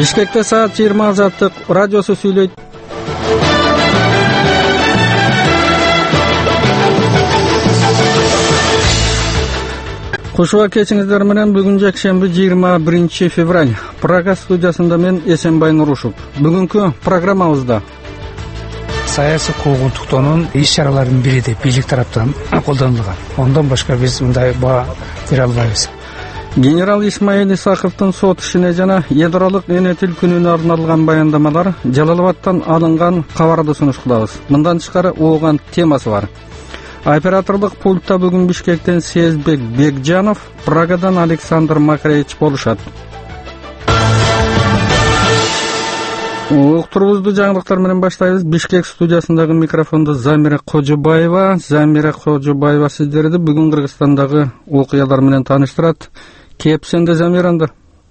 Бишкекте саат 20 Азаттык радиосу сүйлөйт. Кушуа кечиңиздер менен бүгүн жекшемби 21 февраль. Прага студиясында мен Эсенбай Нурушев. Бүгүнкү программабызда саясий куугунтуктоонун иш-чараларынын бири деп бийлик тараптан колдонулган. Ондан башка биз мындай баа бере албайбыз. Генерал Исмаил Исаковдун сот ишине жана ядролук эне тил күнүнө арналган баяндамалар Жалалабадтан алынган кабарды сунуш кылабыз. Мындан тышкары ооган темасы бар. Операторлук пультта бүгүн Бишкектен Сезбек Бекжанов, Прагадан Александр Макаревич болушат. Уктурубузду жаңылыктар менен баштайбыз. Бишкек студиясындагы микрофонду Замира Кожобаева. Замира Кожобаева сиздерди бүгүн Кыргызстандагы окуялар менен тааныштырат. Кепсенде Замиранда.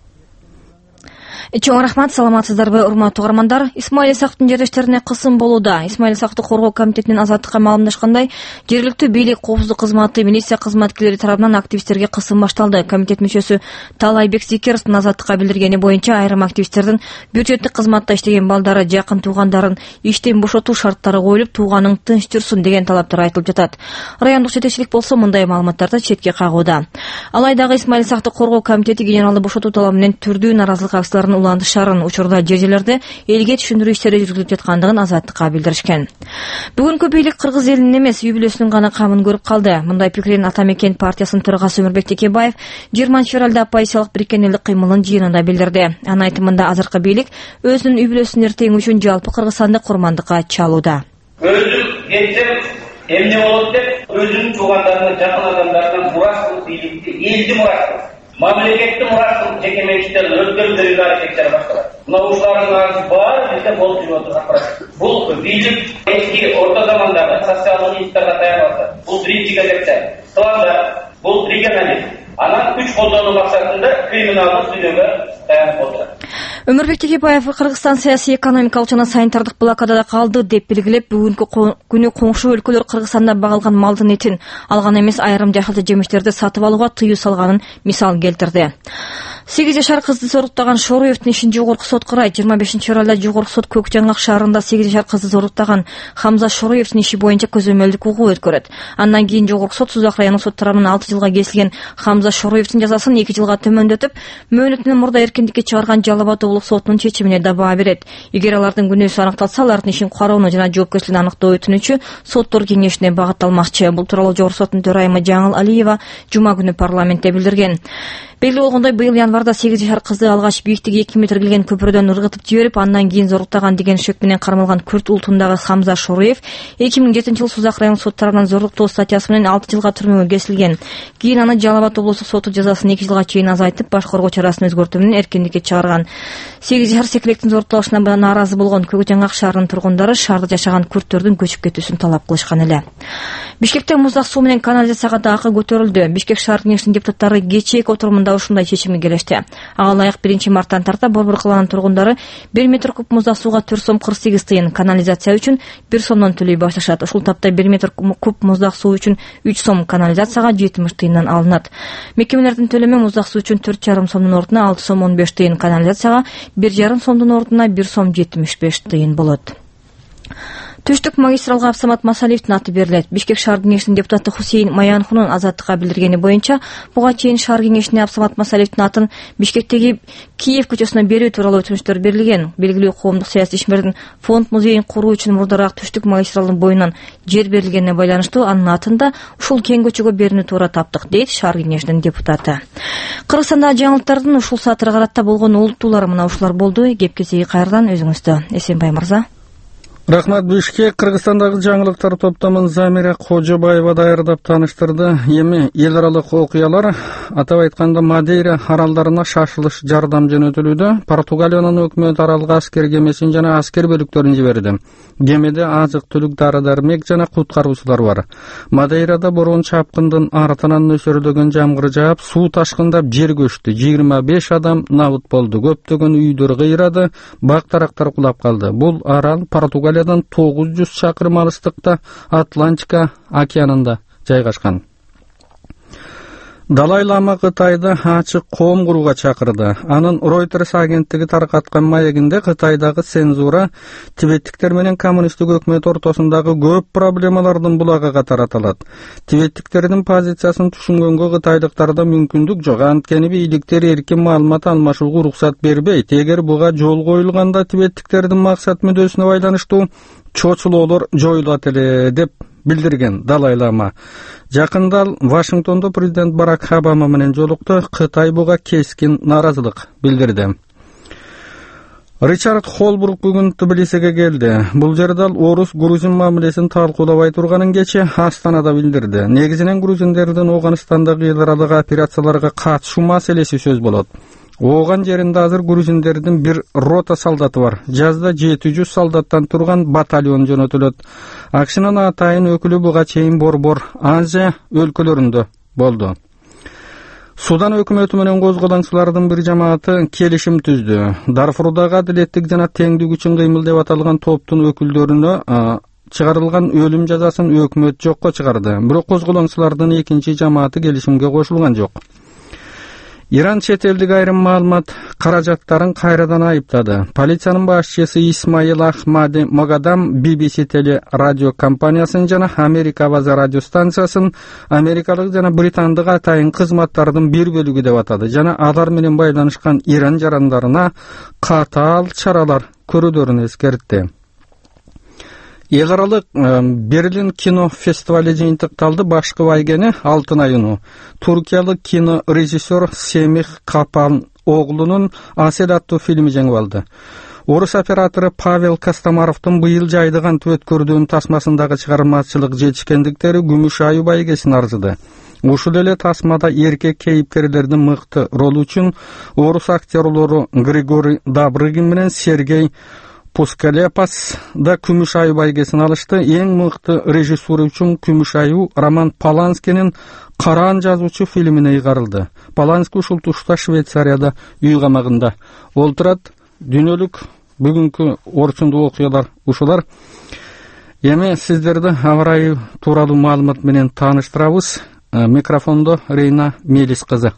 Чоң рахмат, саламатсыздарбы, урматтуу угармандар. Исмаил Исаковдун жерлештерине кысым болууда. Исмаил Исаковду коргоо комитетинин азаттыкка маалымдашкандай, жергиликтүү бийлик, коопсуздук кызматы, милиция кызматкерлери тарабынан активисттерге кысым башталды. Комитет мүчөсү Талайбек Зекеровдун азаттыкка билдиргени боюнча айрым активисттердин бюджеттик кызматта иштеген балдары, жакын туугандарын иштен бошотуу шарттары коюлуп, тууганың тынч жүрсүн деген талаптар айтылып жатат. Райондук жетекчилик болсо мындай маалыматтарды четке кагууда. Алайдагы Исмаил Исаковду коргоо комитети генералды бошотуу талабы менен түрдүү наразылык акцияларын улантышарын, учурда жер-жерлерде элге түшүндүрүү иштери жүргүзүлүп жаткандыгын азаттыкка билдиришкен. Бүгүнкү бийлик кыргыз элинин эмес, үй бүлөсүнүн гана камын көрүп калды. Мындай пикирин Ата Мекен партиясынын төрагасы Өмүрбек Текебаев 20 февралда оппозициялык бириккен элдик кыймылдын жыйынында билдирди. Анын айтымында азыркы бийлик өзүнүн үй бүлөсүнүн эртең үчүн жалпы Кыргызстанды курмандыкка чалууда. Өзүм кетсем эмне болот деп өзүнүн туугандарына, жакын адамдарынан мурас кылып бийликти элди мурас кылып, мамлекетти мурас кылып жеке менчиктерин өткөрүүгө аракеттер башталат. Мына ушулардын арасы баары бизде болуп жүрүп атат. Бул бийлик эски орто замандагы социалдык институтка таянып атат. Бул биринчи кезекте тыланда, бул регионализм. Анан күч колдонуу максатында криминалдык дүйнөгө таянып отурат. Өмүрбек Текебаев Кыргызстан саясий, экономикалык жана санитардык блокадада калды деп белгилеп, бүгүнкү күнү коңшу өлкөлөр Кыргызстанда багылган малдын этин, алган эмес айрым жашылчы жемиштерди сатып алууга тыюу салганын мисал келтирди. 8 жашар кызды зоруктаган Шороевдин ишин жогорку сот карайт. 25 февралда жогорку сот Көк Жаңгак шаарында 8 жашар кызды зоруктаган Хамза Шороевдин иши боюнча көзөмөлдүк угуу өткөрөт. Андан кийин жогорку сот Сузак райондук сот тарабынан 6 жылга кесилген Хамза Шороевдин жазасын 2 жылга төмөндөтүп, мөөнөтүнөн мурда эркиндикке чыгарган Жалал-Абад облустук сотунун чечимине да баа берет. Эгер алардын күнөөсү аныкталса, алардын ишин кароону жана жоопкерчилигин аныктоо өтүнүчү соттор кеңешине багытталмакчы. Бул тууралуу жогорку соттун төрайымы Жаңыл Алиева жума күнү парламентте билдирген. Белгилүү болгондой, быйыл январда 8 жашар кызды алгач бийиктиги 2 метр келген көпүрөдөн ыргытып жиберип, андан кийин зоруктаган деген шөк менен кармалган Күрт улутундагы Хамза Шороев 2007-жылы Сузак райондук сот тарабынан зорлуктоо статьясы менен 6 жылга түрмөгө кесилген. Кийин аны Жалал-Абад облустук соту жазасын 2 жылга чейин азайтып, баш коргоо чарасын өзгөртүү менен эркиндикке чыгарган. 8 жашар секелектин зорукталышына нааразы болгон Көк Жаңгак шаарынын тургундары шаарда жашаган күрттөрдүн көчүп кетүүсүн талап кылышкан эле. Бишкекте муздак суу менен канализацияга да акы көтөрүлдү. Бишкек шаар кеңешинин депутаттары кечээк отурумунда ушундай чечимге келишти. Ага ылайык 1 марттан тарта Борбор калаанын тургундары 1 метр куб муздак сууга 4 сом 48 тыйын, канализация үчүн 1 сомдон төлөй башташат. Ушул тапта 1 метр куб муздак суу үчүн 3 сом, канализацияга 70 тыйындан алынат. Мекемелердин төлөмү муздак суу үчүн 4,5 сомдун ордуна 6 сом 15 тыйын, канализацияга 1,5 сомдун ордуна 1 сом 75 тыйын болот. Түштүк магистралга Абсамат Масалиевдин аты берилет. Бишкек шаар кеңешинин депутаты Хусейин Маянхунун азаттыкка билдиргени боюнча, буга чейин шаар кеңешине Абсамат Масалиевдин атын Бишкектеги Киев көчөсүнө берүү тууралуу өтүнүчтөр берилген. Белгилүү коомдук саясий ишмердин фонд музейин куруу үчүн мурдараак Түштүк магистралдын боюнан жер берилгенине байланыштуу анын атында ушул кең көчөгө берүүнү туура таптык, дейт шаар кеңешинин депутаты. Кыргызстанда жаңылыктардын ушул саатырга карата болгон улуттуулары мына ушулар болду. Кепкеси кайрадан өзүңүздө. Эсенбай мырза. Рахмат. Бишкек Кыргызстандагы жаңылыктар топтомун Замира Кожобаева даярдап тааныштырды. Эми эл аралык окуялар, атап айтканда Мадейра аралдарына шашылыш жардам жөнөтүлүүдө. Португалиянын өкмөт аралга аскер кемесин жана аскер бөлүктөрүн жиберди. Кемеде азык-түлүк, дары-дармек жана куткаруучулар бар. Мадейрада борон чапкындын артынан нөсөрдөгөн жамгыр жаап, суу ташкындап жер көчтү. 25 адам набыт болду. Көптөгөн үйдөр кыйрады, бак-тарактар кулап калды. Бул арал Португалиядан 900 чакырым алыстыкта Атлантика океанында жайгашкан. Далай Лама Кытайда ачык коом курууга чакырды. Анын Reuters агенттиги таркаткан маегинде Кытайдагы цензура тибеттиктер менен коммунисттик өкмөт ортосундагы көп проблемалардын булагы катары аталат. Тибеттиктердин позициясын түшүнгөнгө кытайлыктарда мүмкүндүк жок. Анткени бийликтер эркин маалымат алмашууга уруксат бербейт. Эгер буга жол коюлганда тибеттиктердин максат мүддөсүнө байланыштуу чочулоолор жоюлат эле деп билдирген Далай Лама. Жакында Вашингтондо президент Барак Обама менен жолукту. Кытай буга кескин нааразылык билдирди. Ричард Холбрук бүгүн Тбилисиге келди. Бул жерде ал орус-грузин мамилесин талкуулабай турганын кече Астанада билдирди. Негизинен грузиндердин Оганстандагы эл аралык операцияларга катышуу маселеси сөз болот. Ооган жеринде азыр грузиндердин бир рота солдаты бар. Жазда 700 солдаттан турган батальон жөнөтүлөт. Акшынын атайын өкүлү буга чейин Борбор Азия өлкөлөрүндө болду. Судан өкмөтү менен козголаңчылардын бир жамааты келишим түздү. Дарфурдагы адилеттик жана теңдик үчүн кыймыл деп аталган топтун өкүлдөрүнө чыгарылган өлүм жазасын өкмөт жокко чыгарды. Бирок козголаңчылардын экинчи жамааты келишимге кошулган жок. Иран чет элдик айрым маалымат каражаттарын кайрадан айыптады. Полициянын башчысы Исмаил Ахмади Магадам BBC теле радио компаниясын жана Америка Аваза радио станциясын америкалык жана британдык атайын кызматтардын бир бөлүгү деп атады жана алар менен байланышкан Иран жарандарына катаал чаралар көрүүдөрүн эскертти. Эл аралык Берлин кино фестивали жыйынтыкталды. Башкы байгени Алтын айыну. Туркиялык кино режиссер Семих Капан оглунун Асел аттуу фильми жеңип алды. Орус оператору Павел Костомаровдун быйыл жайдыган өткөрдүүнүн тасмасындагы чыгармачылык жетишкендиктери күмүш айы байгесин арзыды. Ушул эле тасмада эркек кейипкерлердин мыкты ролу үчүн орус актерлору Григорий Добрыгин менен Сергей Пускалепас да күмүш айы байгесин алышты. Эң мыкты режиссура үчүн күмүш айы Роман Поланскинин Караан жазуучу фильмине ыйгарылды. Полански ушул тушта Швейцарияда үй камагында олтурат. Дүйнөлүк бүгүнкү орчундуу окуялар ушулар. Эми сиздерди аба ырайы тууралуу маалымат менен тааныштырабыз. Микрофондо Рейна Мелис кызы.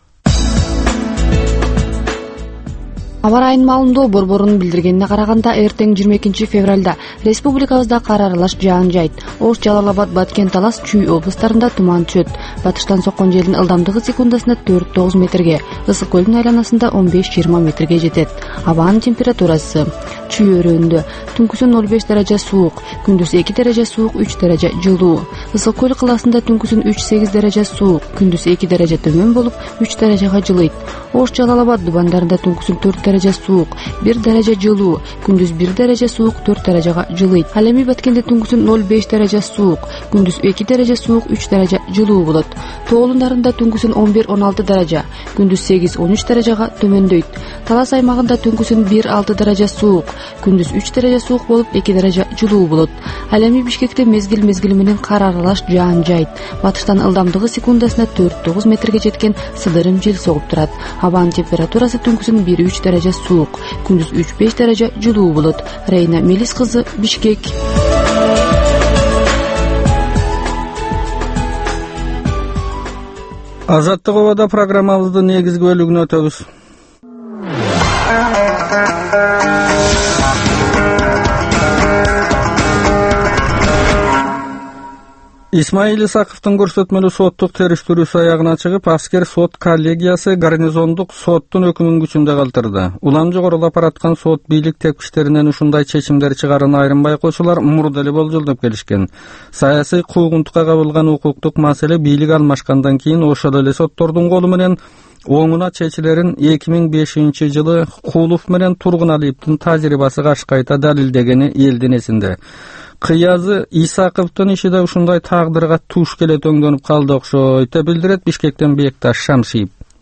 Аба ырайынын маалымдоо борборунун билдиргенине караганда, эртең 22 февралда республикабызда кар аралаш жаан жайт. Ош, Жалал Абад, Баткен, Талас, Чүй облустарында туман түшөт. Батыштан соккон желдин ылдамдыгы секундасына 4-9 метрге, ысык көлдүн айланасында 15-20 метрге жетет. Абанын температурасы: Чүй өрөөнүндө түнкүсүн 05 даража суук, күндүз 2 даража суук, 3 даража жылуу. Ысык көл кылаасында түнкүсүн 3-8 даража суук, күндүз 2 даража төмөн болуп, 3 даражага жылыйт. Ош, Жалал Абад дубандарында түнкүсүн 4 даража суук, 1 даража жылуу, күндүз 1 даража суук, 4 даражага жылыйт. Ал эми Баткенде түнкүсүн 05 даража суук, күндүз 2 даража суук, 3 даража жылуу болот. Тоолундарында түнкүсүн 11-16 даража, күндүз 8-13 даражага төмөндөйт. Талас аймагында түнкүсүн 1-6 даража суук, күндүз 3 даража суук болуп, 2 даража жылуу болот. Ал эми Бишкекте мезгил менен кар аралаш жаан жайт. Батыштан ылдамдыгы секундасына 4-9 метрге жеткен сыдырым жел согуп турат. Абанын температурасы түнкүсүн 1-3 даража суук, күндүз 3-5 даража жылуу болот. Рейна Мелис кызы, Бишкек. Азаттык обада программабыздын негизги бөлүгүнө өтөбүз. Исмаил Исаковдун көрсөтмөлүү соттук териштирүүсү аягына чыгып, аскер сот коллегиясы гарнизондук соттун өкүмүн күчүндө калтырды. Улам жогорулап бараткан сот бийлик тепкичтеринен ушундай чечимдер чыгарын айрым байкоочулар мурда эле болжолдоп келишкен. Саясий куугунтукка кабылган укуктук маселе бийлик алмашкандан кийин ошол эле соттордун колу менен оңуна чечилерин 2005 жылы Кулов менен Тургуналиевдин тажрыйбасы кашкайта далилдегени элдин эсинде. Кыязы Исаковдун иши да ушундай тагдырга туш келет өңдөнүп калды окшойт деп билдирет Бишкектен Бекташ Шамшиев.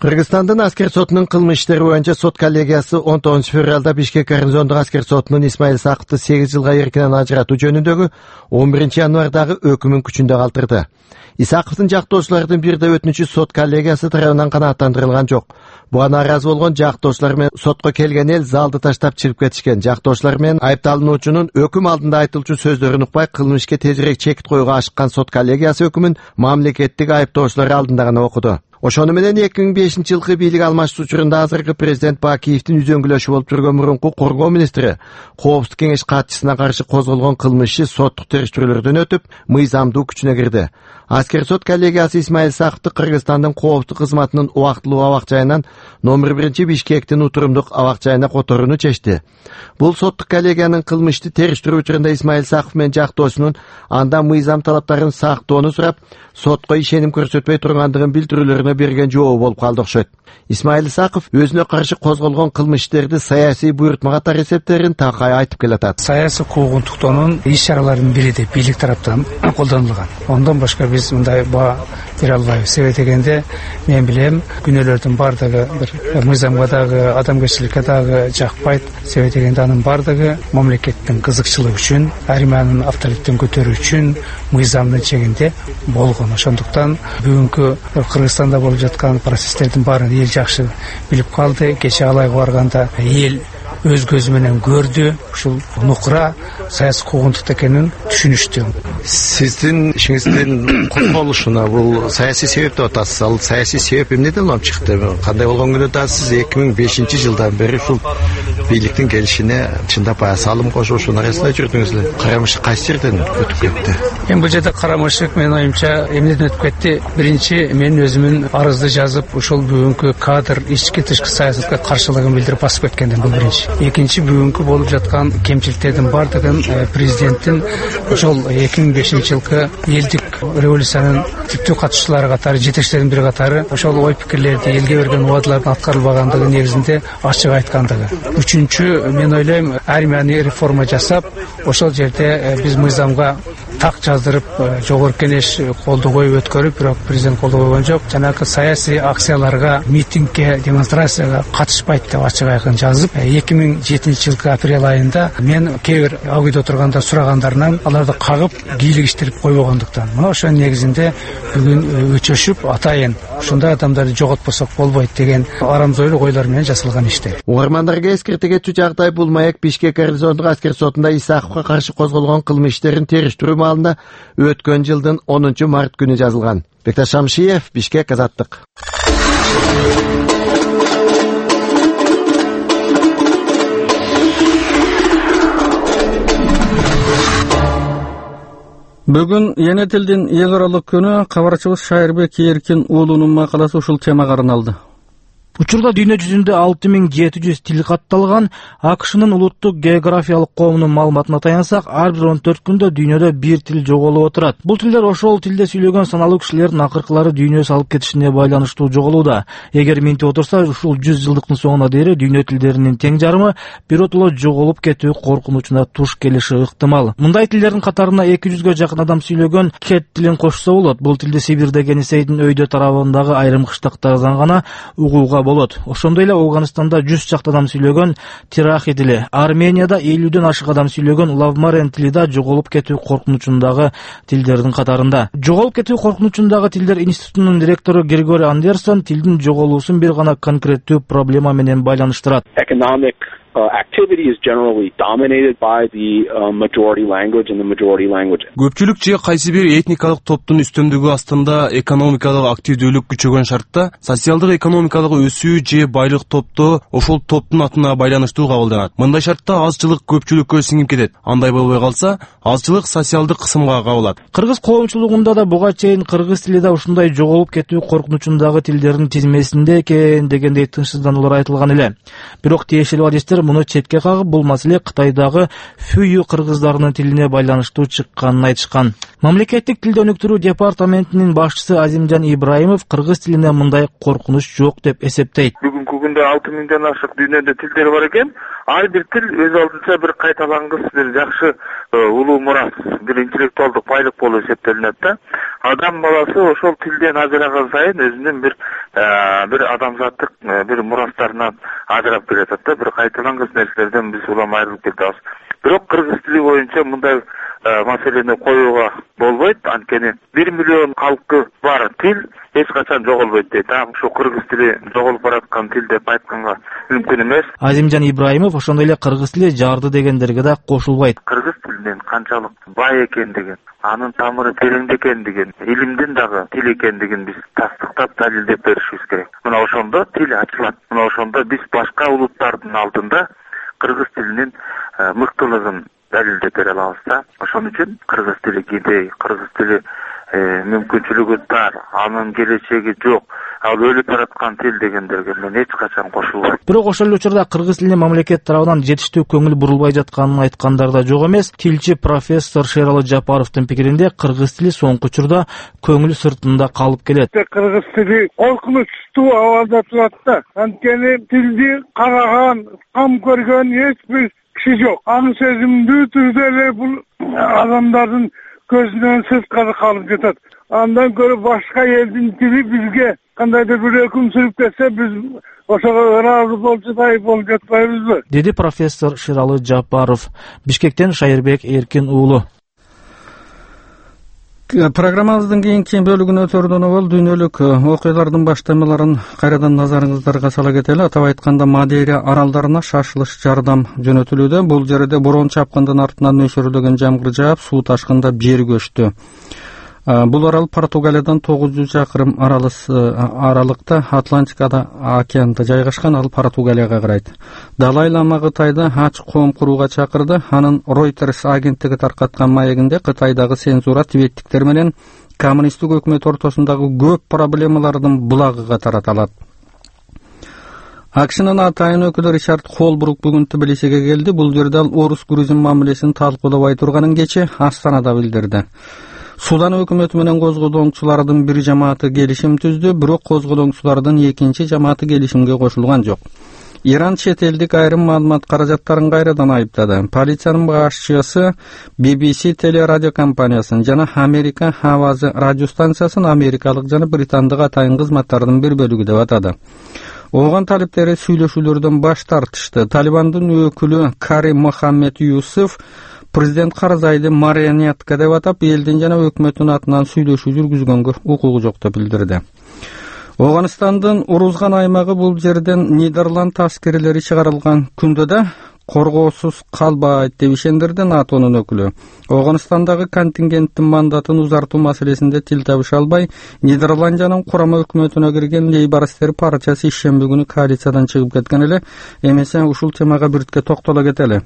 Кыргызстандын аскер сотунун кылмыш иштери боюнча сот коллегиясы 19 февралда Бишкек гарнизондук аскер сотунун Исмаил Саковду 8 жылга эркинен ажыратуу жөнүндөгү 11 январдагы өкүмүн күчүндө калтырды. Исаковдун жактоочулардын бир да өтүнүчү сот коллегиясы тарабынан канааттандырылган жок. Буга нааразы болгон жактоочулар менен сотко келген эл залды таштап чыгып кетишкен. Жактоочулар менен айыпталуучунун өкүм алдында айтылчу сөздөрүн укпай кылмышка тезирээк чекит коюуга ашыккан сот коллегиясы өкүмүн мамлекеттик айыптоочулар алдында гана окуду. Ошону менен 2005-жылкы бийлик алмашуу учурунда азыркы президент Бакиевдин үзөңгүлөшү болуп жүргөн мурунку коргоо министри Коопсуздук кеңеш катчысына каршы козголгон кылмышы соттук териштирүүлөрдөн өтүп, мыйзамдуу күчүнө кирди. Аскер сот коллегиясы Исмаил Саковду Кыргызстандын Коопсуздук кызматынын убактылуу абак жайынан номер 1 Бишкектин утурумдук абак жайына которууну чечти. Бул соттук коллегиянын кылмышты териштирүү учурунда Исмаил Саков менен жактоочунун анда мыйзам талаптарын сактоону сурап, сотко ишеним көрсөтпөй тургандыгын билдирүүлөрүнө берген жообу болуп калды окшойт. Исмаил Саков өзүнө каршы козголгон кылмыштерди саясий буйрутма катары эсептерин такай айтып келатат. Саясий куугунтуктоонун иш-чараларынын бири деп бийлик тараптан колдонулган. Ондан башка биз мындай баа бере албайбыз. Себеби дегенде мен билем, күнөөлөрдүн бардыгы бир мыйзамга дагы, адамгерчиликке дагы жакпайт. Себеби дегенде анын бардыгы мамлекеттин кызыкчылыгы үчүн, армиянын авторитетин көтөрүү үчүн мыйзамдын чегинде болгон. Ошондуктан бүгүнкү Кыргызстанда болуп жаткан процесстердин баарын эл жакшы билип калды. Кече алайга барганда эл өз көзү менен көрдү. Ушул нукура саясий куугунтук экенин түшүнүштү. Сиздин ишиңиздин козголушуна бул саясий себеп деп атасыз. Ал саясий себеп эмнеден алып чыкты? Кандай болгон күнү сиз 2005-жылдан бери ушул бийликтин келишине чындап салым кошуп нарасында жүрдүңүз эле. Карамышык кайсы жерден өтүп кетти? Эми бул жерде карамышык менин оюмча эмнеден өтүп кетти? Биринчи, мен өзүмүн арызды жазып, ушул бүгүнкү кадр ички тышкы саясатка каршылыгын билдирип басып кеткенден бул биринчи. Экинчи, бүгүнкү болуп жаткан кемчиликтердин бардыгын президенттин ошол 2005-жылкы элдик революциянын типтүү катышчылары катары, жетекчилердин бири катары ошол ой пикирлерди, элге берген убадалардын аткарылбагандыгы негизинде ачык айткандыгы. Үчүнчү, мен ойлойм, армияны реформа жасап, ошол жерде биз мыйзамга так жаздырып, жогорку кеңеш колдобой өткөрүп, бирок президент колдобой койгон жок. Жанагы саясий акцияларга, митингге, демонстрацияга катышпайт деп ачык айкын жазып, 2007-жылкы апрель айында мен кээ бир ал үйдө отурганда сурагандарынан аларды кагып, кийлик иштирип койбогондуктан. Мына ошонун негизинде бүгүн өчөшүп, атайын ушундай адамдарды жоготпосок болбойт деген арамзойлук ойлор менен жасалган иштер. Угармандарга эскерте кетчү жагдай бул маек Бишкек гарнизондук аскер сотунда Исаковго каршы козголгон кылмыш иштерин териштирүү маалында өткөн жылдын 10 март күнү жазылган. Бекташ Шамшиев, Бишкек, Азаттык. Бүгүн эне тилдин эл аралык күнү. Кабарчыбыз Шайырбек Эркин уулунун макаласы ушул темага арналды. Учурда дүйнө жүзүндө 6700 тил катталган. АКШнын улуттук географиялык коомунун маалыматына таянсак, ар бир 14 күндө дүйнөдө бир тил жоголуп отурат. Бул тилдер ошол тилде сүйлөгөн саналуу кишилердин акыркылары дүйнө салып кетишине байланыштуу жоголууда. Эгер минтип отурса, ушул 100 жылдыктын соңуна дейин дүйнө тилдеринин тең жарымы биротоло жоголуп кетүү коркунучуна туш келиши ыктымал. Мындай тилдердин катарына 200гө жакын адам сүйлөгөн кет тилин кошсо болот. Бул тилди Сибирде Енисейдин өйдө тарабындагы айрым кыштактардан гана угууга болот. Ошондой эле Афганистанда 100 чакты адам сүйлөгөн Тирахи тили, Арменияда 50дөн ашык адам сүйлөгөн Лавмарен тили да жоголуп кетүү коркунучундагы тилдердин катарында. Жоголуп кетүү коркунучундагы тилдер институтунун директору Григорий Андерсон тилдин жоголуусун бир гана конкреттүү проблема менен байланыштырат. Activity is generally dominated by the majority language and the majority language. Көпчүлүк же кайсы бир этникалык топтун үстөмдүгү астында экономикалык активдүүлүк күчөгөн шартта социалдык экономикалык өсүү же байлык топтоо ошол топтун атына байланыштуу кабылданат. Мындай шартта азчылык көпчүлүккө сиңип кетет. Андай болбой калса, азчылык социалдык кысымга кабылат. Кыргыз коомчулугунда да буга чейин кыргыз тили да ушундай жоголуп кетүү коркунучундагы тилдердин тизмесинде экен дегендей тынчсыздануулар айтылган эле. Бирок тиешелүү адистер муну четке кагып, бул маселе Кытайдагы Фүйү кыргыздарынын тилине байланыштуу чыкканын айтышкан. Мамлекеттик тилди өнүктүрүү департаментинин башчысы Азимжан Ибраимов кыргыз тилине мындай коркунуч жок деп эсептейт. Бүгүнкү бүгүндө 6000ден ашык дүйнөдө тилдер бар экен. Ар бир тил өз алдынча бир кайталангыс, бир жакшы улуу мурас, бир интеллектуалдык байлык болуп эсептелинет да. Адам баласы ошол тилден ажыраган сайын өзүнүн бир адамзаттык бир мурастарынан ажырап келатат да, бир кайталангыс нерселерден биз улам айрылып кетебиз. Бирок кыргыз тили боюнча мындай маселени коюуга болбойт, анткени 1 миллион калкы бар тил эч качан жоголбойт дейт. Ушу кыргыз тили жоголуп бараткан тил деп айтканга мүмкүн эмес. Азимжан Ибраимов ошондой эле кыргыз тили жарды дегендерге да кошулбайт. Кыргыз тилинин канчалык бай экендигин, анын тамыры тереңде экендигин, илимдин дагы тил экендигин биз тастыктап далилдеп беришибиз керек. Мына ошондо тил ачылат. Мына ошондо биз башка улуттардын алдында кыргыз тилинин мыктылыгын далилдеп бере алабыз да. Ошон үчүн кыргыз тили кедей, кыргыз тили мүмкүнчүлүгү тар, анын келечеги жок, ал өлүп бараткан тил дегендерге мен эч качан кошулбайм. Бирок ошол эле учурда кыргыз тилине мамлекет тарабынан жетиштүү көңүл бурулбай жатканын айткандар да жок эмес. Тилчи профессор Шералы Жапаровдун пикиринде кыргыз тили соңку учурда көңүл сыртында калып келет. Кыргыз тили коркунучтуу абалда турат да. Анткени тилди караган, кам көргөн эч бир киши жок. Аны сезимдүү түрдө эле бул адамдардын көзүнөн сырткары калып жатат. Андан көрө башка элдин тили бизге кандайдыр бир өкүм сүрүп кетсе, биз ошого ыраазы болуп жатпайбызбы? Деди профессор Шералы Жапаров. Бишкектен Шайырбек Эркин уулу. Программабыздын кийинки бөлүгүнө өтөрдөн бол дүйнөлүк окуялардын баштамаларын кайрадан назарыңыздарга сала кетели. Атап айтканда Мадейра аралдарына шашылыш жардам жөнөтүлүүдө. Бул жерде борон чапкындын артынан нөшөрлөгөн жамгыр жаап, суу ташкында жер көчтү. Бул арал Португалиядан 900 чакырым аралыкта Атлантикада океанда жайгашкан, ал Португалияга карайт. Далай Лама Кытайда ач коом курууга чакырды. Анын Reuters агенттиги таркаткан маегинде Кытайдагы цензура тибеттиктер менен коммунисттик өкмөт ортосундагы көп проблемалардын булагыга тараталат. Акшынын атайын өкүлү Ричард Холбрук бүгүн Тбилисиге келди. Бул жерде ал орус-грузин мамилесин талкуулабай турганын кечээ Астанада билдирди. Судан өкмөтү менен козгодоңчулардын бир жамааты келишим түздү, бирок козгодоңчулардын экинчи жамааты келишимге кошулган жок. Иран чет элдик айрым маалымат каражаттарын кайрадан айыптады. Полициянын башчысы BBC телерадио компаниясын жана Америка Авазы радиостанциясын америкалык жана британдык атайын кызматтардын бир бөлүгү деп атады. Оған талиптери сүйлөшүүлөрдөн баш тартышты. Талибандын өкүлү Кари Мохаммед Юсуф президент Карзайды марионетка деп атап, элдин жана өкмөттүн атынан сүйлөшүү жүргүзгөнгө укугу жок деп билдирди. Оганстандын урузган аймагы бул жерден Нидерланд аскерлери чыгарылган күндө да коргоосуз калбайт деп ишендирди НАТОнун өкүлү. Оганстандагы контингенттин мандатын узартуу маселесинде тил табыша албай, Нидерландиянын курама өкмөтүнө кирген лейбористтер партиясы ишемби күнү коалициядан чыгып кеткен эле. Эмесе ушул темага биртке токтоло кетели.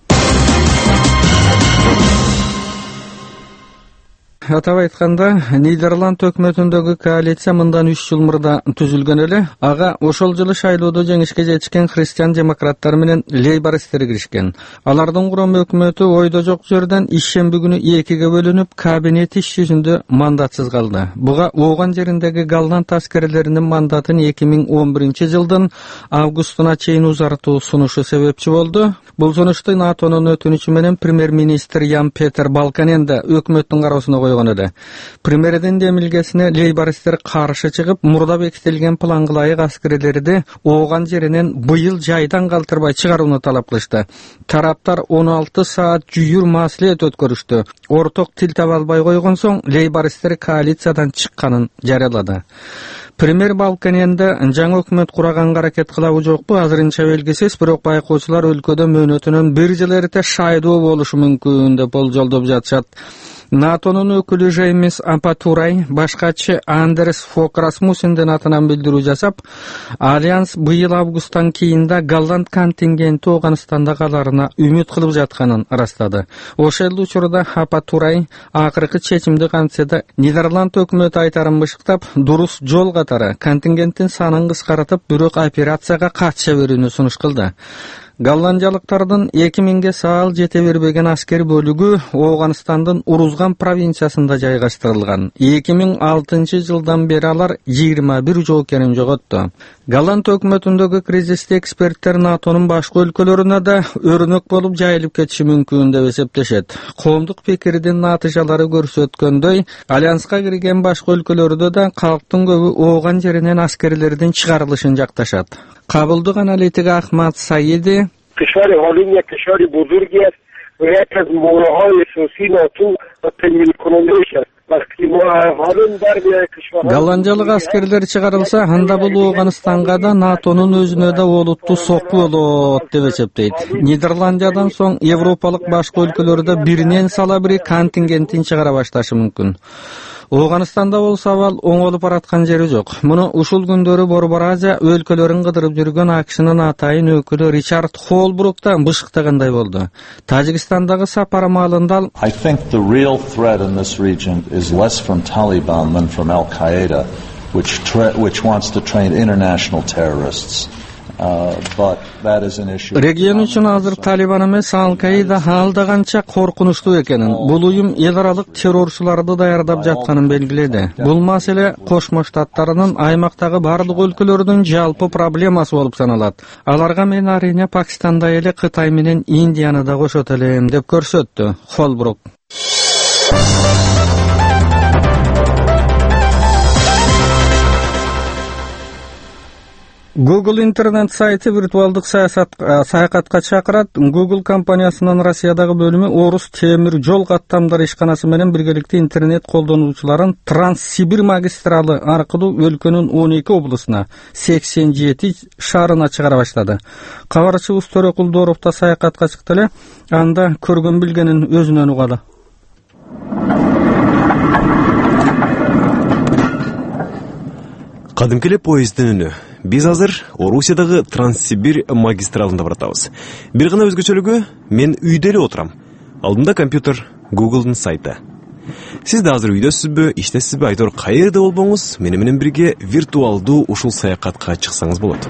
Атап айтканда, Нидерланд өкмөтүндөгү коалиция мындан 3 жыл мурда түзүлгөн эле. Ага ошол жылы шайлоодо жеңишке жетишкен христиан демократтар менен лейбористтер киришкен. Алардын курама өкмөтү ойдо жок жерден ишемби күнү 2-ге бөлүнүп, кабинет иш жүзүндө мандатсыз калды. Буга Ооган жериндеги Голланд аскерлеринин мандатын 2011-жылдын августуна чейин узартуу сунушу себепчи болду. Бул сунушту НАТОнун өтүнүчү менен премьер-министр Ян Петер Балканенде өкмөттүн кароосуна койгон эле. Премьердин демилгесине лейбористтер каршы чыгып, мурда бекитилген планга ылайык аскерлерди Ооган жеринен быйыл жайдан калтырбай чыгарууну талап кылышты. Тараптар 16 саат жүйүр маслихат өткөрүштү. Орток тил таба албай койгон соң лейбористтер коалициядан чыкканын жарыялады. Премьер Балканенде жаңы өкмөт кураганга аракет кылабы жокпу азырынча белгисиз, бирок байкоочулар өлкөдө мөөнөтүнөн 1 жыл эрте шайдоо болушу мүмкүн деп болжолдоп жатышат. НАТОнун өкүлү Жеймс Апатурай башкачы Андерс Фок Расмуссенден атынан билдирүү жасап, Альянс быйыл августтан кийин да Голланд контингенти Оганстанда каларына үмүт кылып жатканын ырастады. Ошол учурда Апатурай акыркы чечимди кантсе да Нидерланд өкмөтү айтарын бышыктап, дурус жол катары контингенттин санын кыскартып, бирок операцияга катыша берүүнү сунуш кылды. Голландиялыктардын 2000ге саал жете бербеген аскер бөлүгү Ооганстандын Урузган провинциясында жайгаштырылган. 2006 жылдан бери алар 21 жоокерин жоготту. Голланд өкмөтүндөгү кризисте эксперттер НАТОнун башка өлкөлөрүнө да өрнөк болуп жайылып кетиши мүмкүн деп эсептешет. Коомдук пикирдин натыйжалары көрсөткөндөй, альянска кирген башка өлкөлөрдө да калктын көбү Ооган жеринен аскерлердин чыгарылышын жакташат. Кабылдык аналитик Ахмад Саиди کشور حالی یک کشور بزرگی است و یک از مورهای اساسی ناتو و تمویل کننده‌اش است. Голландиялык аскерлер чыгарылса, анда бул Ооганстанга да НАТОнун өзүнө да олуттуу сокку болот деп эсептейт. Нидерландиядан соң Европалык башка өлкөлөрдө биринен сала бири контингентин чыгара башташы мүмкүн. Ооганстанда болсо абал оңолуп бараткан жери жок. Муну ушул күндөрү Борбор Азия өлкөлөрүн кыдырып жүргөн АКШнын атайын өкүлү Ричард Холбрук да бышыктагандай болду. Тажикстандагы сапары маалында I think the real threat in this region is less from Taliban than from Al-Qaeda, which wants to train international terrorists. But that is an issue. Регион үчүн азыр Талибан эмес, Ал-Каида алда канча коркунучтуу экенин, бул уюм эл аралык террорчуларды даярдап жатканын белгиледи. Бул маселе Кошмо Штаттарынын аймактагы бардык өлкөлөрдүн жалпы проблемасы болуп саналат. Аларга мен арине Пакистанда эле Кытай менен Индияны да кошот элем деп көрсөттү Холбрук. Google интернет сайты виртуалдык саякатка чакырат. Google компаниясынын Россиядагы бөлүмү Орус темир жол каттамдар ишканасы менен биргеликте интернет колдонуучуларын Транссибир магистралы аркылуу өлкөнүн 12 облусуна, 87 шаарына чыгара баштады. Кабарчыбыз Төрөкул Дооров да саякатка чыкты эле, анда көргөн билгенин өзүнөн угады. Кадимкеле поезддин үнү. Биз азыр Орусиядагы Транссибир магистралында баратабыз. Бир гана өзгөчөлүгү, мен үйдө эле отурам. Алдымда компьютер, Google'дун сайты. Сиз да азыр үйдөсүзбү, иштесизби, айтор кайерде болбоңуз, мени менен бирге виртуалдуу ушул саякатка чыксаңыз болот.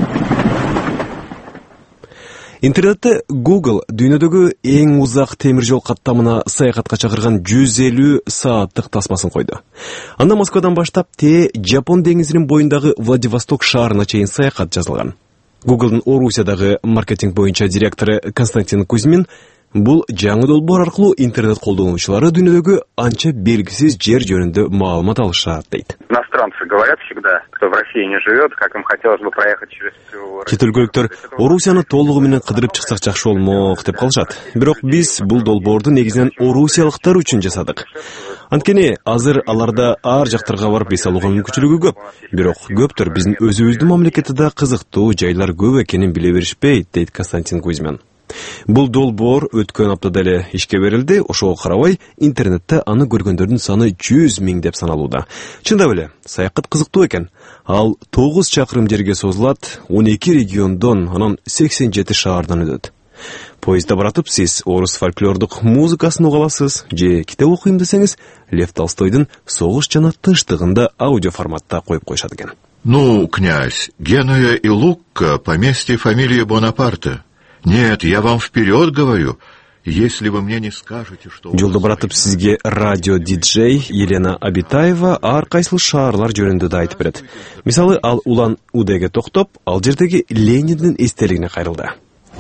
Интернетте Google дүйнөдөгү эң узак темир жол каттамына саякатка чакырган 150 сааттык тасмасын койду. Анда Москвадан баштап Жапон деңизинин боюндагы Владивосток шаарына чейин саякат жазылган. Google'дун Орусиядагы маркетинг боюнча директору Константин Кузьмин бул жаңы долбоор аркылуу интернет колдонуучулары дүйнөдөгү анча белгисиз жер жөнүндө маалымат алышат дейт. Иностранцы говорят всегда, кто в России не живет, как им хотелось бы проехать через всю Россию. Чет өлкөлүктөр Орусияны толугу менен кыдырып чыксак жакшы болмок деп калышат. Бирок биз бул долбоорду негизинен орусиялыктар үчүн жасадык. Анткени азыр аларда ар жактарга барып эс алууга мүмкүнчүлүгү көп. Бирок көптөр биздин өзүбүздүн мамлекетте кызыктуу жайлар көп экенин биле беришпейт, дейт Константин Кузьмин. Бул долбоор өткөн аптада эле ишке берилди. Ошого карабай, интернетте аны көргөндөрдүн саны 100 000 деп саналууда. Чындап эле, саякат кызыктуу экен. Ал 9 чакырым жерге созулат, 12 региондон, анан 87 шаардан өтөт. Поездда баратып, сиз орус фольклордук музыкасын уга аласыз, же китеп окуйм десеңиз, Лев Толстойдун «Согуш жана тынчтыгында» аудио форматта коюп коюшат экен. Ну, князь, Генуя и Лукка — поместье фамилии Бонапарта. Нет, я вам вперед говорю, если вы мне не скажете, что... Жолдо баратып сизге радио-диджей Елена Абитаева ар кайсыл шаарлар жөнүндө да айтып берет. Мисалы, ал Улан-Удеге токтоп, ал жердеги Лениндин эстелигине кайрылды.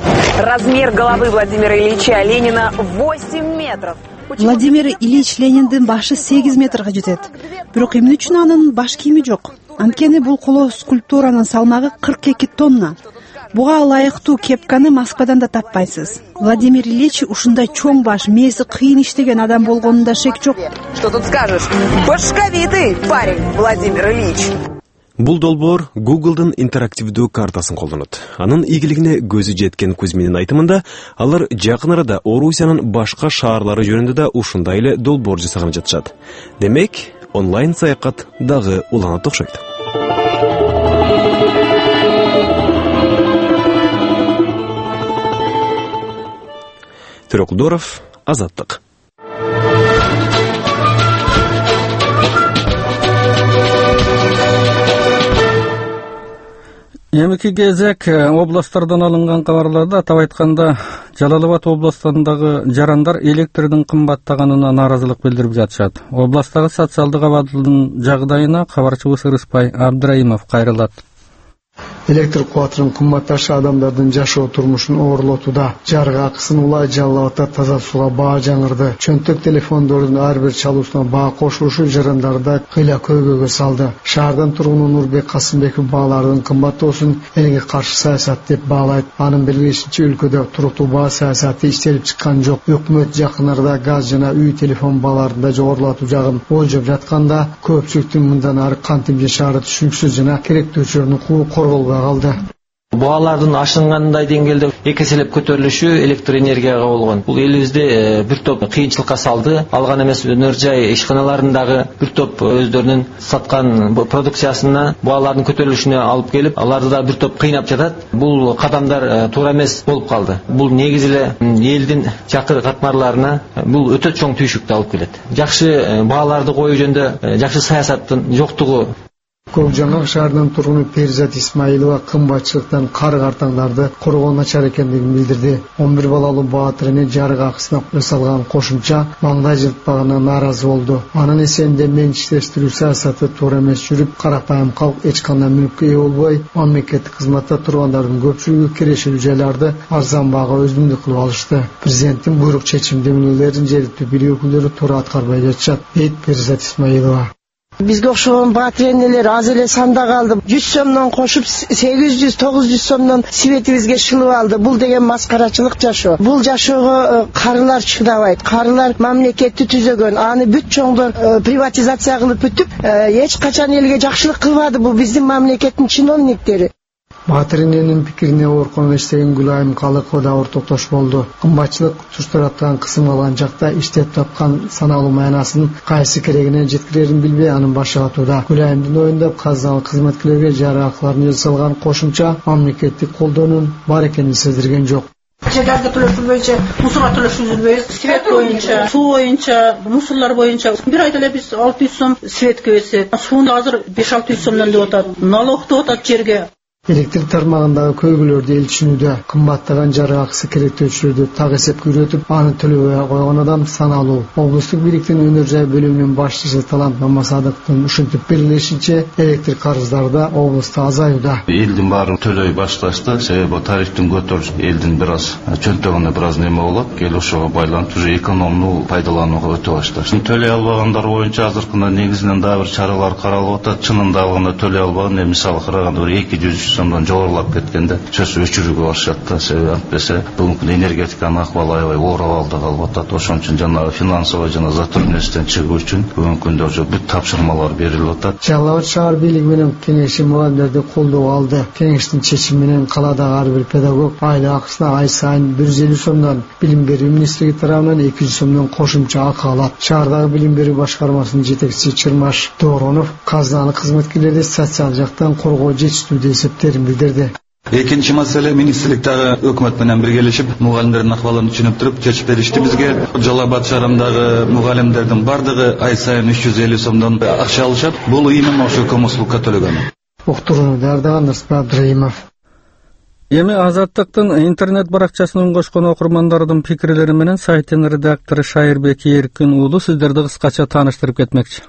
Размер головы Владимира Ильича Ленина 8 метров. Владимир Ильич Лениндин башы 8 метрге жетет. Бирок эмне үчүн анын баш кийими жок? Анткени бул коло скульптуранын салмагы 42 тонна. Буга ылайыктуу кепканы Москвадан да таппайсыз. Владимир Ильич ушундай чоң баш, мээси кыйын иштеген адам болгонунда шек жок. Что тут скажешь? Башковитый парень Владимир Ильич. Бул долбоор Google'дун интерактивдүү картасын колдонот. Анын ийгилигине көзү жеткен Кузьминин айтымында, алар жакын арада Орусиянын башка шаарлары жөнүндө да ушундай эле долбоор жасаган жатышат. Демек, онлайн саякат дагы уланат окшойт. Төрөкул Дооров, Азаттык. Эмики кезек областтардан алынган кабарларда атап айтканда Жалал Абад областындагы жарандар электрдин кымбаттаганына нааразылык билдирип жатышат. Областтагы социалдык абалдын жагдайына кабарчыбыз Ырыспай Абдраимов кайрылат. Электр кубатынын кымбатташы адамдардын жашоо турмушун оорлотууда. Жарык акысын улай Жалал Абадда таза сууга баа жаңырды. Чөнтөк телефондордун ар бир чалуусуна баа кошулушу жарандарды кыйла көйгөйгө салды. Шаардан тургуну Нурбек Касымбеков баалардын кымбаттоосун элге каршы саясат деп баалайт. Анын билгисинче өлкөдө туруктуу баа саясаты иштелип чыккан жок. Өкмөт жакын арада газ жана үй телефон бааларында жогорулатуу жагын болжоп жатканда, көпчүлүктүн мындан ары кантип жашаары түшүнүксүз жана керектүүчүлөрүн укугу корголбой калды. Баалардын ашынгандай деңгээлде эки эселеп көтөрүлүшү электр энергияга болгон. Бул элибизде бир топ кыйынчылыкка салды. Алган эмес өнөр жай ишканаларындагы бир топ өздөрүнүн саткан продукциясына баалардын көтөрүлүшүнө алып келип, аларды да бир топ кыйнап жатат. Бул кадамдар туура эмес болуп калды. Бул негизи эле элдин жакыр катмарларына бул өтө чоң түйшүктү алып келет. Жакшы бааларды коюу жөнүндө жакшы саясаттын жоктугу. Көкжаңак шаарынын тургуну Перизат Исмаилова кымбатчылыктан картаңдарды коргоо начар экендигин билдирди. 11 балалуу баатырыны жарык акысына жасалган кошумча маңдай жылтпаганына нааразы болду. Анын эсебинде менчиктештирүү саясаты туура эмес жүрүп, карапайым калк эч кандай мүлккө ээ болбой, мамлекеттик кызматта тургандардын көпчүлүгү кирешилүү жайларды арзан баага өзүндүк кылып алышты. Президенттин буйрук чечимдемелерин жергиликтүү бийлик өкүлдөрү туура аткарбай жатышат, дейт Перизат Исмаилова. Бизге окшогон баатренелер аз эле санда калды. 100 сомдон кошуп 800-900 сомдон светибизге шылып алды. Бул деген маскарачылык жашоо. Бул жашоого карылар чыдабайт. Карылар мамлекетти түзөгөн, аны бүт чоңдор приватизация кылып бүтүп, эч качан элге жакшылык кылбады. Бул биздин мамлекеттин чиновниктери. Баатрененин пикирине орконуп иштеген Гүлайым Калыкова да ортоктош болду. Кымбатчылык чурчтураттан кысым алган жакта иштеп тапкан саналуу маянасын кайсы керегине жеткирерин билбей анын башы катууда. Гүлайымдын оюнда казынган кызматкерлерге жарык акыларын жасалган кошумча мамлекеттик колдоонун бар экенин сездирген жок. Жаргы төлөшүү боюнча, мусорга төлөшүү жүрбөйбүз. Свет боюнча, суу боюнча, мусорлор боюнча бир айда эле биз 600 сом светке өтсөк, сууну азыр 5-600 сомдон деп атат. Налог деп атат жерге. Электр тармагындагы көйгөйлөрдү эл түшүнүүдө. Кымбаттаган жарык акысы керектөөчүлөрдү так эсепке үйрөтүп, аны төлөбөй койгон адам саналуу. Облустук бийликтин өнөр жай бөлүмүнүн башчысы Талант Мамасадыктын ушинтип белгилешинче, электр карыздары да облустта азаюуда. Элдин баары төлөй башташты, себеби тарифтин көтөрүлүшү элдин бир аз чөнтөгүнө бир аз неме болот. Кел ошого байланып уже экономнуу пайдаланууга өтө башташты. Төлөй албагандар боюнча азыркында негизинен дагы бир чаралар каралып атат. Чынында алганда төлөй албаган, мисалы караганда 200 сомдон жогорулап кеткенде сөз өчүрүүгө барышат да, себеби антпесе бүгүнкү энергетиканын акыбалы аябай оор абалда калып атат. Ошон үчүн жана финансовый жана затруднениясынан чыгуу үчүн бүгүнкү күндө уже бүт тапшырмалар берилип атат. Жалал Абад шаар бийлиги менен кеңеши мугалимдерди колдоо алды. Кеңештин чечими менен каладагы ар бир педагог айлык акысына ай сайын 150 сомдон, билим берүү министрлиги тарабынан 200 сомдон кошумча акы алат. Шаардагы билим берүү башкармасынын жетекчиси Чырмаш Доронов казынган кызматкерлерди социал жактан коргоо жетиштүү деп билдирди. Экинчи маселе, министрликтеги өкмөт менен биргелешип, мугалимдердин акыбалын түшүнүп туруп чечип беришти бизге. Жалал Абад шаарындагы мугалимдердин бардыгы ай сайын 350 сомдон акча алышат. Бул именно ошо коммуналдыкка төлөгөн. Уктурууну даярдаган Ырыспай Абдраимов. Эми Азаттыктын интернет баракчасына унгошкон окурмандардын пикирлери менен сайттын редактору Шайырбек Эркин уулу сиздерди кыскача тааныштырып кетмекчи.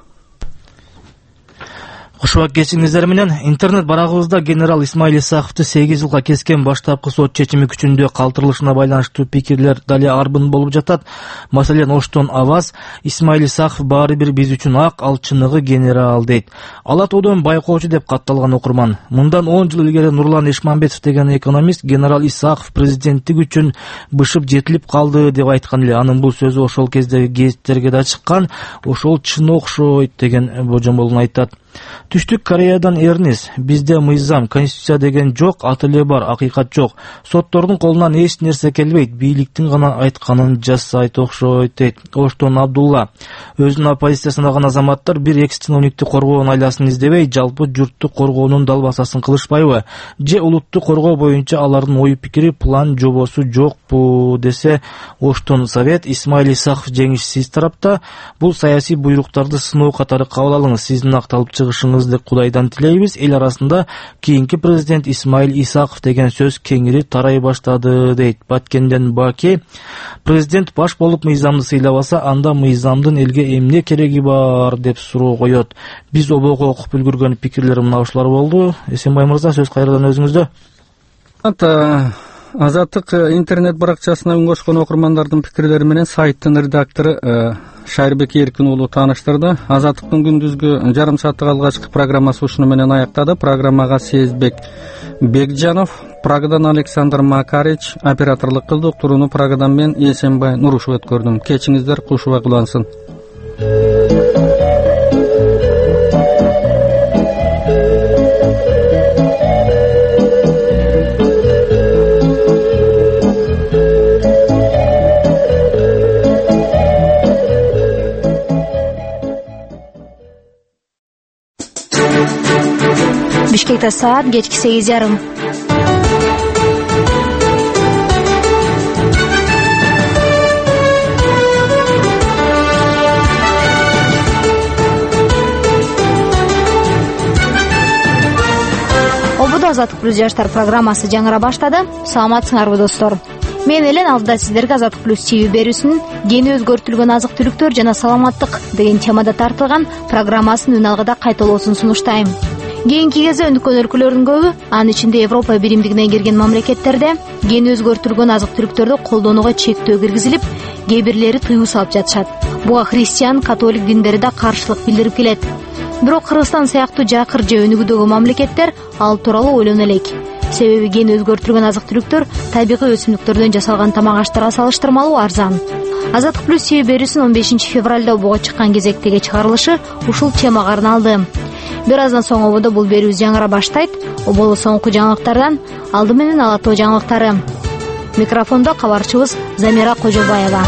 Кушубак кесиңиздер менен интернет барагыбызда генерал Исмаил Исаховду 8 жылга кескен баштапкы сот чечими күчүндө калтырылышына байланыштуу пикирлер дали арбын болуп жатат. Маселен, Оштон Аваз Исмаил Исахов баары бир биз үчүн ак, ал чыныгы генерал дейт. Ала тоодон байкоочу деп катталган окурман. Мындан 10 жыл илгери Нурлан Эшмамбетов деген экономист генерал Исахов президенттик үчүн бышып жетилип калды деп айткан эле. Анын бул сөзү ошол кездеги гезиттерге да чыккан. Ошол чын окшойт деген божомолун айтат. Түштүк Кореядан Эрнис, бизде мыйзам, конституция деген жок, аты эле бар, акыйкат жок. Соттордун колунан эч нерсе келбейт, бийликтин гана айтканын жасайт окшойт дейт. Оштон Абдулла, өзүнүн оппозициясына сынаган азаматтар бир экс чиновникти коргоонун айласын издебей, жалпы журтту коргоонун далбасасын кылышпайбы? Же улутту коргоо боюнча алардын ою пикири, план жобосу жокпу десе, Оштон Совет Исмаил Исахов жеңишсиз тарапта. Бул саясий буйруктарды сыноо катары кабыл алыңыз, сиздин акталып чыгышыңызды Кудайдан тилейбиз. Эл арасында кийинки президент Исмаил Исаков деген сөз кеңири тарай баштады дейт. Баткенден Баки президент баш болуп мыйзамды сыйлабаса, анда мыйзамдын элге эмне кереги бар деп суроо коет. Биз обого окуп үлгүргөн пикирлер мына ушулар болду. Эсенбай мырза, сөз кайрадан өзүңүздө. Азаттык интернет баракчасына үн кошкон окурмандардын пикирлери менен сайттын редактору Шайырбек Эркин уулу тааныштырды. Азаттыктын күндүзгү жарым сааттык алгачкы программасы ушуну менен аяктады. Программага Сезбек Бекжанов, Прагадан Александр Макарич операторлук кылды. Уктурууну Прагадан мен Эсенбай Нурушев өткөрдүм. Кечиңиздер кушуба кылансын. Бишкекте саат кечки 8:30. Ободо Азаттык плюс жаштар программасы жаңыра баштады. Саламатсыңарбы достор? Мен элен алдыда сиздерге Азаттык плюс ТВ берүүсүнүн кени өзгөртүлгөн азык-түлүктөр жана саламаттык деген темада тартылган программасын үн алгыда кайталоосун сунуштайм. Кийинки кезде өнүккөн өлкөлөрдүн көбү, анын ичинде Европа биримдигине кирген мамлекеттерде кени өзгөртүлгөн азык-түлүктөрдү колдонууга чектөө киргизилип, кээ бирлери тыюу салып жатышат. Буга христиан, католик диндери да каршылык билдирип келет. Бирок Кыргызстан сыяктуу жакыр же өнүгүүдөгү мамлекеттер ал тууралуу ойлоно элек. Себеби кени өзгөртүлгөн азык-түлүктөр табигый өсүмдүктөрдөн жасалган тамак аштарга салыштырмалуу арзан. Азаттык плюс ТВ берүүсүнүн 15 февралда обого чыккан кезектеги чыгарылышы ушул темага арналды. Бир аздан соң ободо бул берүү жаңыра баштайт. Оболу соңку жаңылыктардан алды менен Ала Тоо жаңылыктары. Микрофондо кабарчыбыз Замира Кожобаева.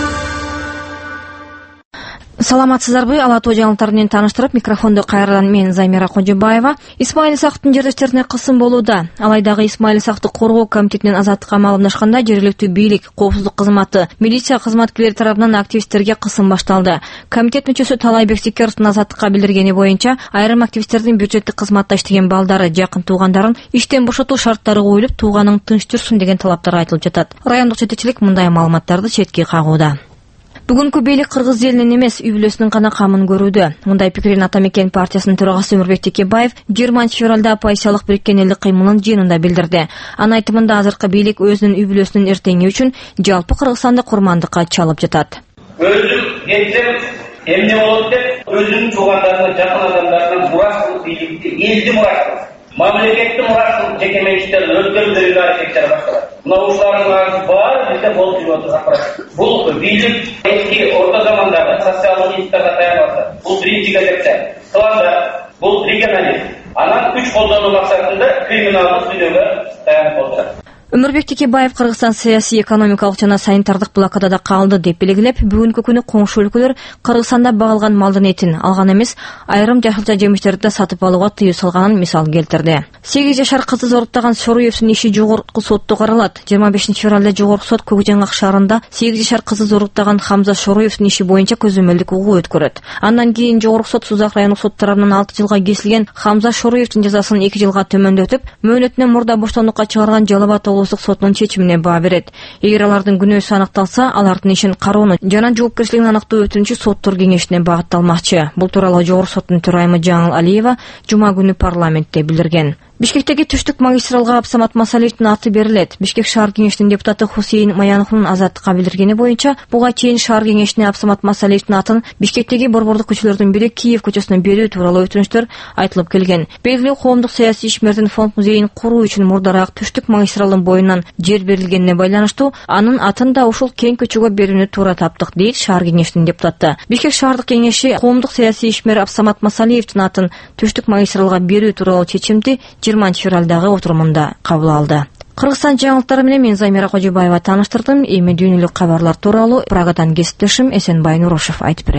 Саламатсыздарбы? Ала Тоо жаңылыктары менен тааныштырып, микрофондо кайрадан мен Замира Кожобаева. Исмаил Исаковдун жердештерине кысым болууда. Алайдагы Исмаил Исаковду коргоо комитетинен азаттыкка маалымдашканда жергиликтүү бийлик, коопсуздук кызматы, милиция кызматкерлери тарабынан активисттерге кысым башталды. Комитет мүчөсү Талайбек Секеровдун азаттыкка билдиргени боюнча, айрым активисттердин бюджеттик кызматта иштеген балдары, жакын туугандарын иштен бошотуу шарттары коюлуп, тууганың тынч жүрсүн деген талаптар айтылып жатат. Райондук жетекчилик мындай маалыматтарды четке кагууда. Бүгүнкү бийлик кыргыз элинин эмес, үй бүлөсүнүн гана камын көрүүдө. Мындай пикирин Ата Мекен партиясынын төрагасы Өмүрбек Текебаев 20 февралда оппозициялык бириккен элдик кыймылынын жыйынында билдирди. Анын айтымында азыркы бийлик өзүнүн үй бүлөсүнүн эртеңи үчүн жалпы Кыргызстанды курмандыкка чалып жатат. Өзүм кетсем эмне болот деп өзүнүн туугандарына, жакын адамдарына мурашкылык бийликти, элди мурашкылык, мамлекеттин мурашкылык жеке менчиктерин өткөрүүгө аракет жара башталат. Мына ушулардын баары бизде болуп жүрүп атат. Бул бийлик эски орто замандагы социалдык институттарга таянат. Бул биринчи кезекте планда бул регионализм. Анан күч колдонуу максатында криминалдык сүйлөөгө таянып отурат. Өмүрбек Текебаев Кыргызстан саясий, экономикалык жана санитардык блокадада калды деп белгилеп, бүгүнкү күнү коңшу өлкөлөр Кыргызстанда багылган малдын этин алган эмес, айрым жашылча жемиштерди сатып алууга тыюу салганын мисал келтирди. 8 жашар кызды зоруптаган Шоруевдин иши жогорку сотто каралат. 25 февралда жогорку сот Көкжаңак шаарында 8 жашар кызды зоруптаган Хамза Шоруевдин иши боюнча көзөмөлдүк угуу өткөрөт. Андан кийин жогорку сот Сузак райондук сот тарабынан 6 жылга кесилген Хамза Шоруевдин жазасын 2 жылга төмөндөтүп, мөөнөтүнөн мурда боштондукка чыгарган Жалал Абад облустук сотунун чечимине баа берет. Эгер алардын күнөөсү аныкталса, алардын ишин кароону жана жоопкерчилигин аныктоо өтүнүчү соттор кеңешине багытталмакчы. Бул тууралуу жогорку соттун төрайымы Жаңыл Алиева жума күнү парламентте билдирген. Бишкектеги түштүк магистралга Абсамат Масалиевдин аты берилет. Бишкек шаар кеңешинин депутаты Хусейин Маяновдун азаттыкка билдиргени боюнча, буга чейин шаар кеңешине Абсамат Масалиевдин атын Бишкектеги борбордук көчөлөрдүн бири Киев көчөсүнө берүү тууралуу өтүнүчтөр айтылып келген. Белгилүү коомдук саясий ишмердин фонд музейин куруу үчүн мурдараак түштүк магистралдын боюнан жер берилгенине байланыштуу анын атын да ушул кең көчөгө берүүнү туура таптык, дейт шаар кеңешинин депутаты. Бишкек шаардык кеңеши коомдук саясий ишмер Абсамат Масалиевдин атын түштүк магистралга берүү тууралуу чечимди 20 февралдагы отурумунда кабыл алды. Кыргызстан жаңылыктары менен мен Замира Кожобаева тааныштырдым. Эми дүйнөлүк кабарлар тууралуу Прагадан кесиптешим Эсенбай Нурушев айтып берет.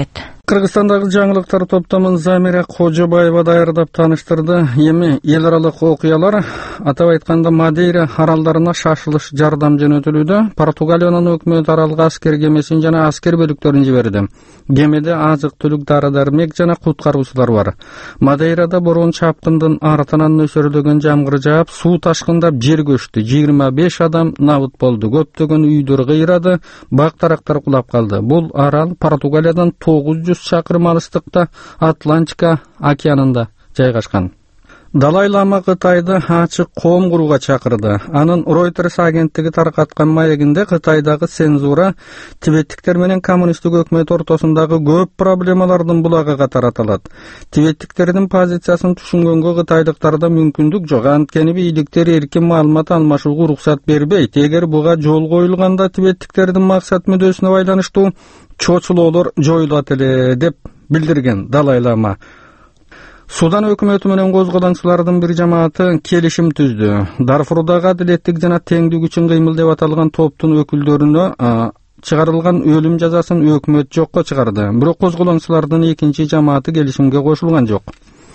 Кыргызстандагы жаңылыктар топтомун Замира Кожобаева даярдап таныштырды. Эми эл аралык окуялар, атап айтканда Мадейра аралдарына шашылыш жардам жөнөтүлүүдө. Португалиянын өкмөт аралык аскер кемесин жана аскер бөлүктөрүн жиберди. Кемеде азык-түлүк, дары-дармек жана куткаруучулар бар. Мадейрада борон чапкындын артынан нөсөрлөгөн жамгыр жаап, суу ташкындап жер көчтү. 25 адам набыт болду. Көптөгөн үйдөр кыйрады, бак-тарактар кулап калды. Бул арал Португалиядан 900 чакырым алыстыкта Атлантика океанында жайгашкан. Далай Лама Кытайды ачык коом курууга чакырды. Анын Reuters агенттиги таркаткан маегинде Кытайдагы цензура тибеттиктер менен коммунисттик өкмөт ортосундагы көп проблемалардын булагы катары аталат. Тибеттиктердин позициясын түшүнгөнгө кытайлыктарда мүмкүндүк жок. Анткени бийликтер эркин маалымат алмашууга уруксат бербейт. Эгер буга жол коюлганда тибеттиктердин максат мүддөсүнө байланыштуу чочулоолор жоюлат эле деп билдирген Далай Лама. Судан өкмөтү менен козголаңчылардын бир жамааты келишим түздү. Дарфурдагы адилеттик жана теңдик үчүн кыймыл деп аталган топтун өкүлдөрүнө чыгарылган өлүм жазасын өкмөт жокко чыгарды. Бирок козголаңчылардын экинчи жамааты келишимге кошулган жок.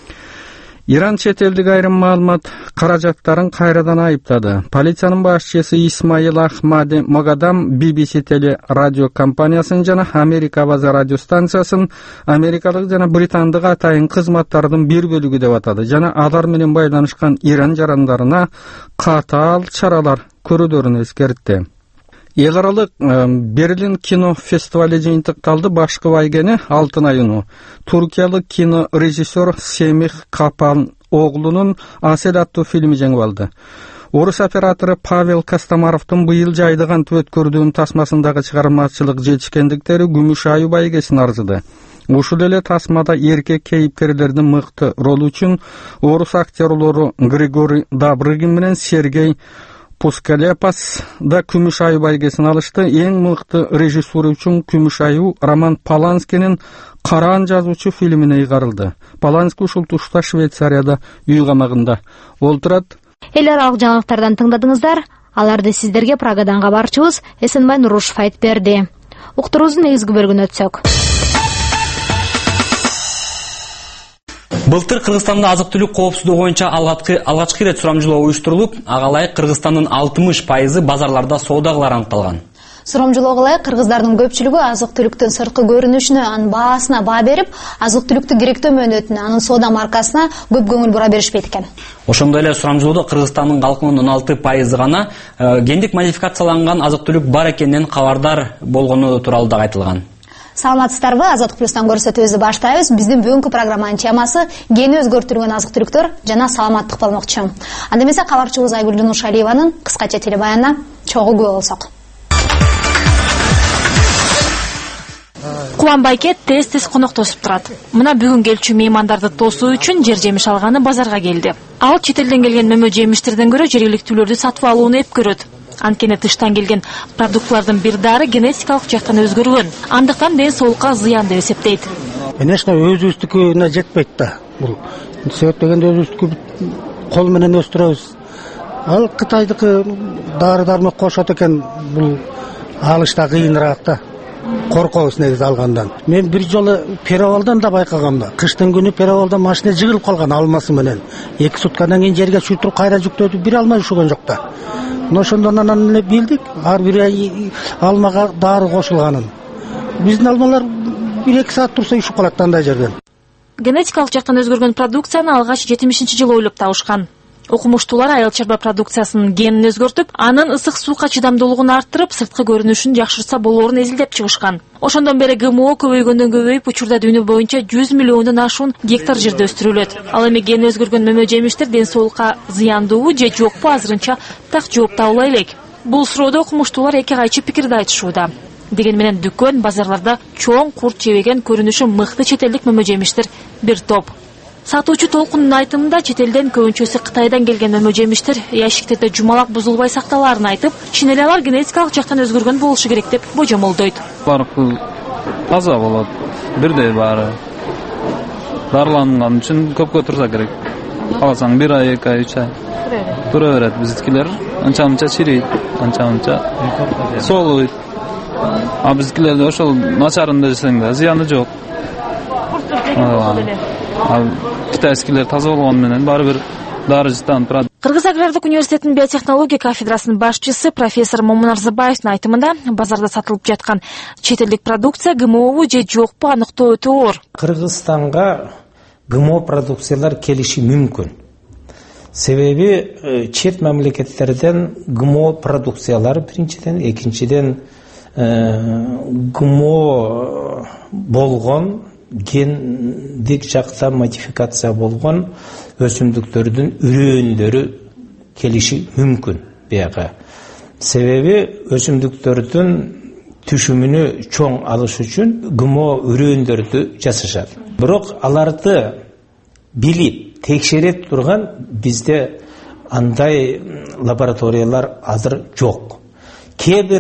Иран чет элдик айрым маалымат каражаттарын кайрадан айыптады. Полициянын башчысы Исмаил Ахмади Магадам BBC теле радио компаниясын жана Америка Аваза радио станциясын америкалык жана британдык атайын кызматтардын бир бөлүгү деп атады жана алар менен байланышкан Иран жарандарына катаал чаралар көрүүдөрүн эскертти. Эл аралык Берлин кино фестивали жыйынтыкталды. Башкы байгени Алтын айыну. Туркиялык кино режиссер Семих Капан оглунун Асел аттуу фильми жеңип алды. Орус оператору Павел Костомаровдун быйыл жайдыган төткөрдүүнүн тасмасындагы чыгармачылык жетишкендиктери күмүш аю байгесин арзыды. Ушул эле тасмада эркек кейипкерлердин мыкты ролу үчүн орус актерлору Григорий Добрыгин менен Сергей Пускалепас да күмүш аю байгесин алышты. Эң мыкты режиссура үчүн күмүш аю Роман Поланскинин Караан жазуучу фильмине ыйгарылды. Полански ушул тушта Швейцарияда үй камагында олтурат. Эл аралык жаңылыктардан тыңдадыңыздар. Аларды сиздерге Прагадан кабарчыбыз Эсенбай Нурушев айтып берди. Уктуруубуздун негизги бөлүгүнө өтсөк. Былтыр Кыргызстанда азык-түлүк коопсуздугу боюнча алгачкы ирет сурамжылоо уюштурулуп, ага ылайык Кыргызстандын 60% базарларда соодагылар аныкталган. Сурамжылоого ылайык кыргыздардын көпчүлүгү азык-түлүктүн сырткы көрүнүшүнө, анын баасына баа берип, азык-түлүктү керектөө мөөнөтүнө, анын соода маркасына көп көңүл бура беришпейт экен. Ошондой эле сурамжылоодо Кыргызстандын калкынын 16% гана гендик модификацияланган азык-түлүк бар экенинен кабардар болгону тууралуу да айтылган. Саламатсыздарбы? Азаттык плюстан көрсөтүүбүздү баштайбыз. Биздин бүгүнкү программанын темасы гени өзгөртүлгөн азык-түлүктөр жана саламаттык болмокчу. Анда эмесе кабарчыбыз Айгүл Нуршалиеванын кыскача телебаянына чогуу күбө болсок. Кубан Байкет тез коноктосуп турат. Мына бүгүн келчү меймандарды тосуу үчүн жер жемиш алганы базарга келди. Ал чет элден келген мөмө жемиштерден көрө жергиликтүүлөрдү сатып алууну эп көрөт. Анткени тыштан келген продуктлардын бир дары генетикалык жактан өзгөрүлгөн. Андыктан ден соолукка зыян деп эсептейт. Конечно, өзүбүздүкүнө жетпейт да. Бул себеп дегенде өзүбүздүкү кол менен өстүрөбүз. Ал Кытайдыкы дары-дармек кошот экен, бул алышта кыйыныраак да. Коркобуз негизи алгандан. Мен бир жолу Перовалдан да байкагам да. Кыштын күнү Перовалда машина жыгылып калган алмасы менен. 2 суткадан кийин жерге шүйтүрүп кайра жүктөдү, бир алма ушуган жок да. Ошондон анан эле билдик, ар бир алмага дары кошулганын. Биздин алмалар 1-2 саат турса ушуп калат андай жерден. Генетикалык жактан өзгөргөн продукцияны алгач 70-жылы ойлоп табышкан. Окумуштуулар айыл чарба продукциясынын генин өзгөртүп, анын ысык сууга чыдамдуулугун арттырып, сырткы көрүнүшүн жакшыртса болоорун эзилдеп чыгышкан. Ошондон бери ГМО көбөйгөндөн көбөйүп, учурда дүйнө боюнча 100 миллиондон ашуун гектар жерде өстүрүлөт. Ал эми гени өзгөргөн мөмө жемиштер ден соолукка зыяндуубу же жокпу азырынча так жооп табыла элек. Бул суроодо окумуштуулар эки кайчы пикирди айтышууда. Деген менен дүкөн, базарларда чоң курт жебеген көрүнүшү мыкты чет элдик мөмө жемиштер бир топ. Сатуучу Толкундун айтымында чет элден көбүнчөсү Кытайдан келген мөмө жемиштер ящиктерде жумалак бузулбай сакталаарын айтып, чынеле алар генетикалык жактан өзгөргөн болушу керек деп божомолдойт. Таза болот, бирдей баары. Дарыланган үчүн көпкө турса керек. Каласаң 1 ай, 2 ай, 3 ай. Тура берет биздикилер. Анча-мынча чирейт, анча-мынча соолуйт. А биздикилерде ошол начарын десең да зыяны жок. Ал китайскилер таза болгону менен баары бир дары жыттанып турат. Кыргыз агрардык университетинин биотехнология кафедрасынын башчысы профессор Момунарзыбаевдин айтымында базарда сатылып жаткан чет элдик продукция ГМОбу же жокпу аныктоо өтө оор. Кыргызстанга ГМО продукциялар келиши мүмкүн. Себеби чет мамлекеттерден ГМО продукциялар биринчиден, экинчиден ГМО болгон гендик жакта модификация болгон өсүмдүктөрдүн үрөөндөр келиши мүмкүн бияга. Себеби өсүмдүктөрдүн түшүмүнү чоң алыш үчүн ГМО үрөөндөрдү жасашат. Бирок аларды билип текшере турган бизде андай лабораториялар азыр жок. Кээ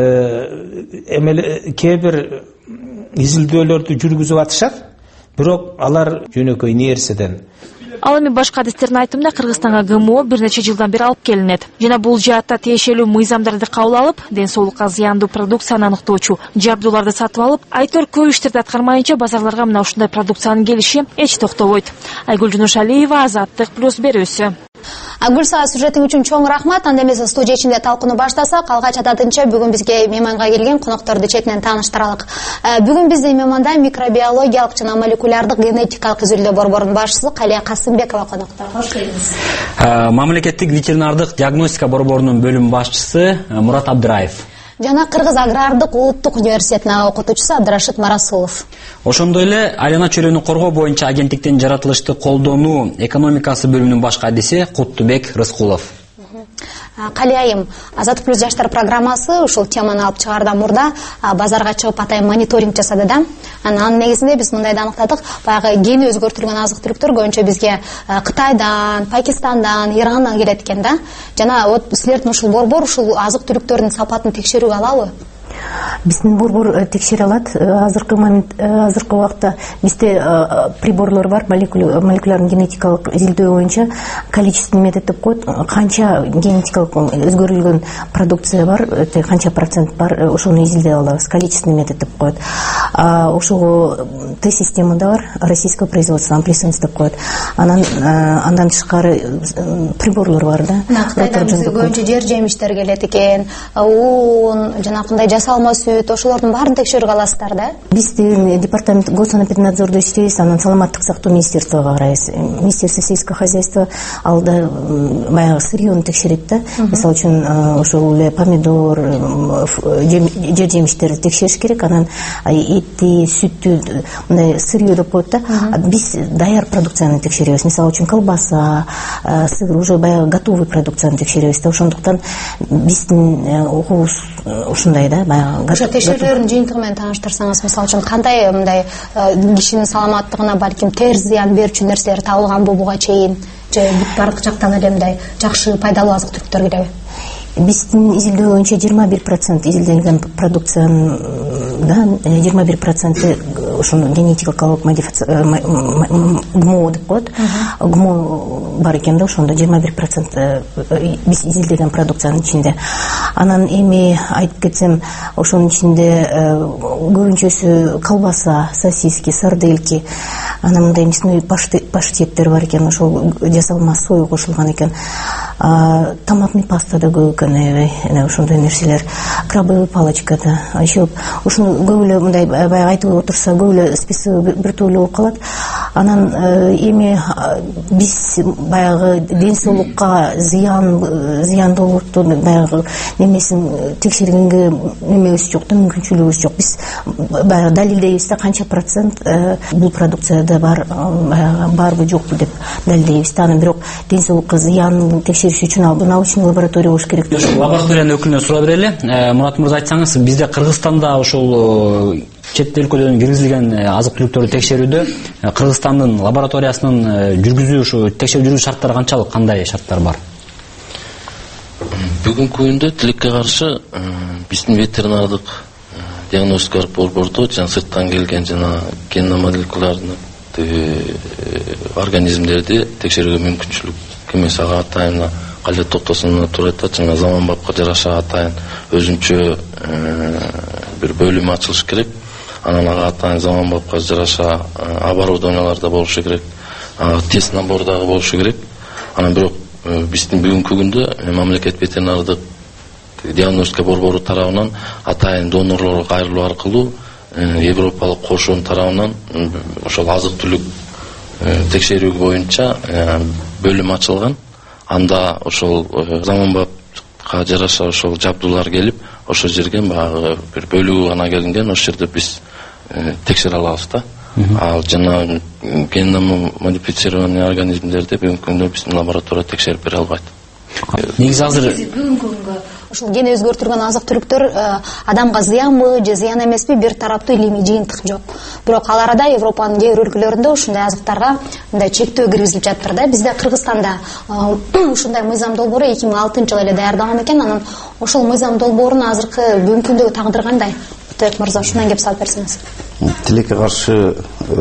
бир изилдөөлөрдү жүргүзүп атышат, бирок алар жөнөкөй нерседен. Ал эми башка адистердин айтымында Кыргызстанга ГМО бир нече жылдан бери алып келинет. Жана бул жаатта тиешелүү мыйзамдарды кабыл алып, ден соолукка зыяндуу продукцияны аныктоочу жабдууларды сатып алып, айтор көп иштерди аткармайынча базарларга мына ушундай продукциянын келиши эч токтобойт. Айгүл Жунушалиева, Азаттык плюс берүүсү. Гүлса, сюжетиң үчүн чоң рахмат. Анда эмес студия ичинде талкууну баштасак, алгач атадынча бүгүн бизге мейманга келген конокторду четинен тааныштыралык. Бүгүн биздин мейманда микробиологиялык жана молекулярдык генетикалык изилдөө борборунун башчысы Калия Касымбекова конокто. Кош келиңиз. Мамлекеттик ветеринардык диагностика борборунун бөлүм башчысы Мурат Абдыраев. Жана Кыргыз агрардык улуттук университетинин окутуучусу Абдрашид Марасулов. Ошондой эле айлана чөйрөнү коргоо боюнча агенттиктин жаратылышты колдонуу экономикасы бөлүмүнүн башкы адиси Куттубек Рыскулов. Калиайым, Азаттык плюс жаштар программасы ушул теманы алып чыгаардан мурда базарга чыгып атайын мониторинг жасады да. Анын негизинде биз мындайды аныктадык, баягы гени өзгөртүлгөн азык-түлүктөр көбүнчө бизге Кытайдан, Пакистандан, Ирандан келет экен да. Жана вот силердин ушул борбор ушул азык-түлүктөрдүн сапатын текшерүүгө алабы? Биздин борбор текшере алат. Азыркы убакта бизде приборлор бар, молекулярный генетикалык изилдөө боюнча количественный метод деп коет. Канча генетикалык өзгөрүлгөн продукция бар, канча процент бар, ошону изилдей алабыз. Количественный метод деп коет. Ошого Т-система да бар, российского производства, амплисенс деп коет. Андан тышкары приборлор бар да. Кытайдан бизге көбүнчө жер жемиштер келет экен, un, жанакындай жасалма сүт, ошолордун баарын текшерүүгө аласыздар да? Биздин департамент госанэпиднадзордо иштейбиз, анан саламаттык сактоо министерствого карайбыз. Министерство сельского хозяйства алда баягы сырьёну текшерет да. Мисалы үчүн ошол эле помидор, жер жемиштерди текшериш керек, анан этти, сүттү, мындай сырьё деп коет да. Биз даяр продукцияны текшеребиз. Мисалы үчүн колбаса, сыр, уже баягы готовый продукцияны текшеребиз да. Ошондуктан биздин окуубуз ушундай да, баягы. Ошо текшерүүлөрдүн жыйынтыгы менен тааныштырсаңыз, мисалы үчүн кандай мындай кишинин саламаттыгына балким терс зыян берүүчү нерселер табылганбы буга чейин, же бүт бардык жактан эле мындай жакшы пайдалуу азык-түлүктөр келеби? Биздин изилдөө боюнча 21% изилделген продукциянын 21% ошону генетикалык модификация ГМО деп коет. ГМО бар экен да, ошондо 21% биз изилдеген продукциянын ичинде. Анан эми айтып кетсем, ошонун ичинде көбүнчөсү колбаса, сосиски, сардельки, анан мындай мясной паштеттер бар экен, ошол жасалма сой кошулган экен. Томатный паста да көп экен, ошондой нерселер, крабовый палочка да. Еще ушуну көп эле мындай баягы айтып отурса, көп эле списоги бир тойлуу болуп калат. Анан эми биз баягы ден соолукка зыяндуулукту баягы немесин текшергенге немебиз жок да, мүмкүнчүлүгүбүз жок. Биз баягы далилдейбиз да, канча процент бул продукцияда барбы жокпу деп далилдейбиз да. Анан бирок ден соолукка зыянын текшериш үчүн ал научный лаборатория болуш керек. Лабораториянын өкүлүнөн сурап берели. Мурат мырза, айтсаңыз, бизде Кыргызстанда ошол чет өлкөлөрдөн киргизилген азык-түлүктөрдү текшерүүдө Кыргызстандын лабораториясынын жүргүзүү ушу текшерүү жүргүзүү шарттары канчалык, кандай шарттар бар? Бүгүнкү күндө тилекке каршы биздин ветеринардык диагностикалык борбордо жана сырттан келген жана генно-молекулярный организмдерди текшерүүгө мүмкүнчүлүк эмес. Ага атайын кале токтосуна туура айтат, жана заманбапка жараша атайын өзүнчө бир бөлүм ачылыш керек. анан ага атайын заманбапка жараша оборудованиялар да болушу керек, тест набор дагы болушу керек. Анан бирок биздин бүгүнкү күндө мамлекет ветеринардык диагностика борбору тарабынан атайын донорлорго кайрылуу аркылуу Европалык кошуун тарабынан ошол азык-түлүк текшерүү боюнча бөлүм ачылган. Анда ошол заманбапка жараша ошол жабдуулар келип, ошол жерге баягы бир бөлүгү гана келинген, ошол жерде биз текшере алабыз да. Ал жана генно модифицированный организмдерди бүгүнкү күндө биздин лаборатория текшерип бере албайт. Негизи азыр бүгүнкү күнгө ушул ген өзгөртүлгөн азык-түлүктөр адамга зыянбы же зыян эмеспи бир тараптуу илимий жыйынтык жок. Бирок ал арада Европанын кээ бир өлкөлөрүндө ушундай азыктарга мындай чектөө киргизилип жаттыр да. Бизде Кыргызстанда ушундай мыйзам долбоору 2006-жылы эле даярдалган экен. Анан ошол мыйзам долбоорунун азыркы бүгүнкү күндөгү тагдыры кандай? Тек мырза, ушундан кеп салып берсеңиз. Тилекке каршы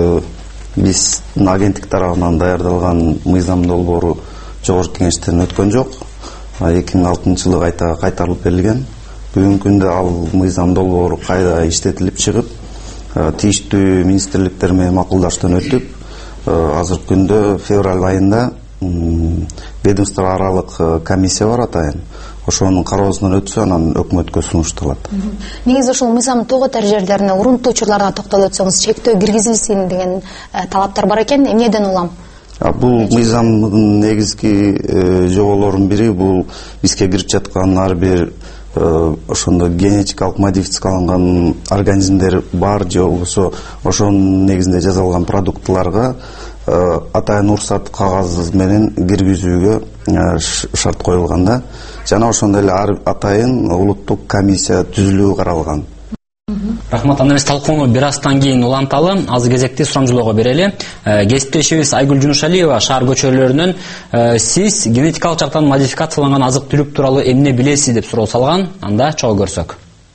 биздин агенттик тарабынан даярдалган мыйзам долбоору жогорку кеңештен өткөн жок. 2006-жылы кайтарылып берилген. Бүгүнкү күндө ал мыйзам долбоору кайда иштетилип чыгып, тийиштүү министрликтер менен макулдаштан өтүп, азыркы күндө февраль айында ведомство аралык комиссия бар атайын. Ошонун кароосунан өтсө, анан өкмөткө сунушталат. Негизи ошол мыйзам тоготор жерлерине урунттуу учурларга токтолуп өтсөңүз, чектөө киргизилсин деген талаптар бар экен. Эмнеден улам? Бул мыйзамдын негизги жоболорунун бири бул бизге кирип жаткан ар бир ошондо генетикалык модификацияланган организмдер бар же болбосо ошонун негизинде жасалган продуктларга атайын уруксат кагазы менен киргизүүгө шарт коюлган да. Жана ошондой эле атайын улуттук комиссия түзүлүүгө каралган. Рахмат, анда эмес талкууну бир аздан кийин уланталы. Азыр кезекти сурамжылоого берели. Кесиптешибиз Айгүл Жунушалиева шаар көчөлөрүнөн сиз генетикалык жактан модификацияланган азык-түлүк тууралуу эмне билесиз деп суроо салган. Анда чогуу көрсөк.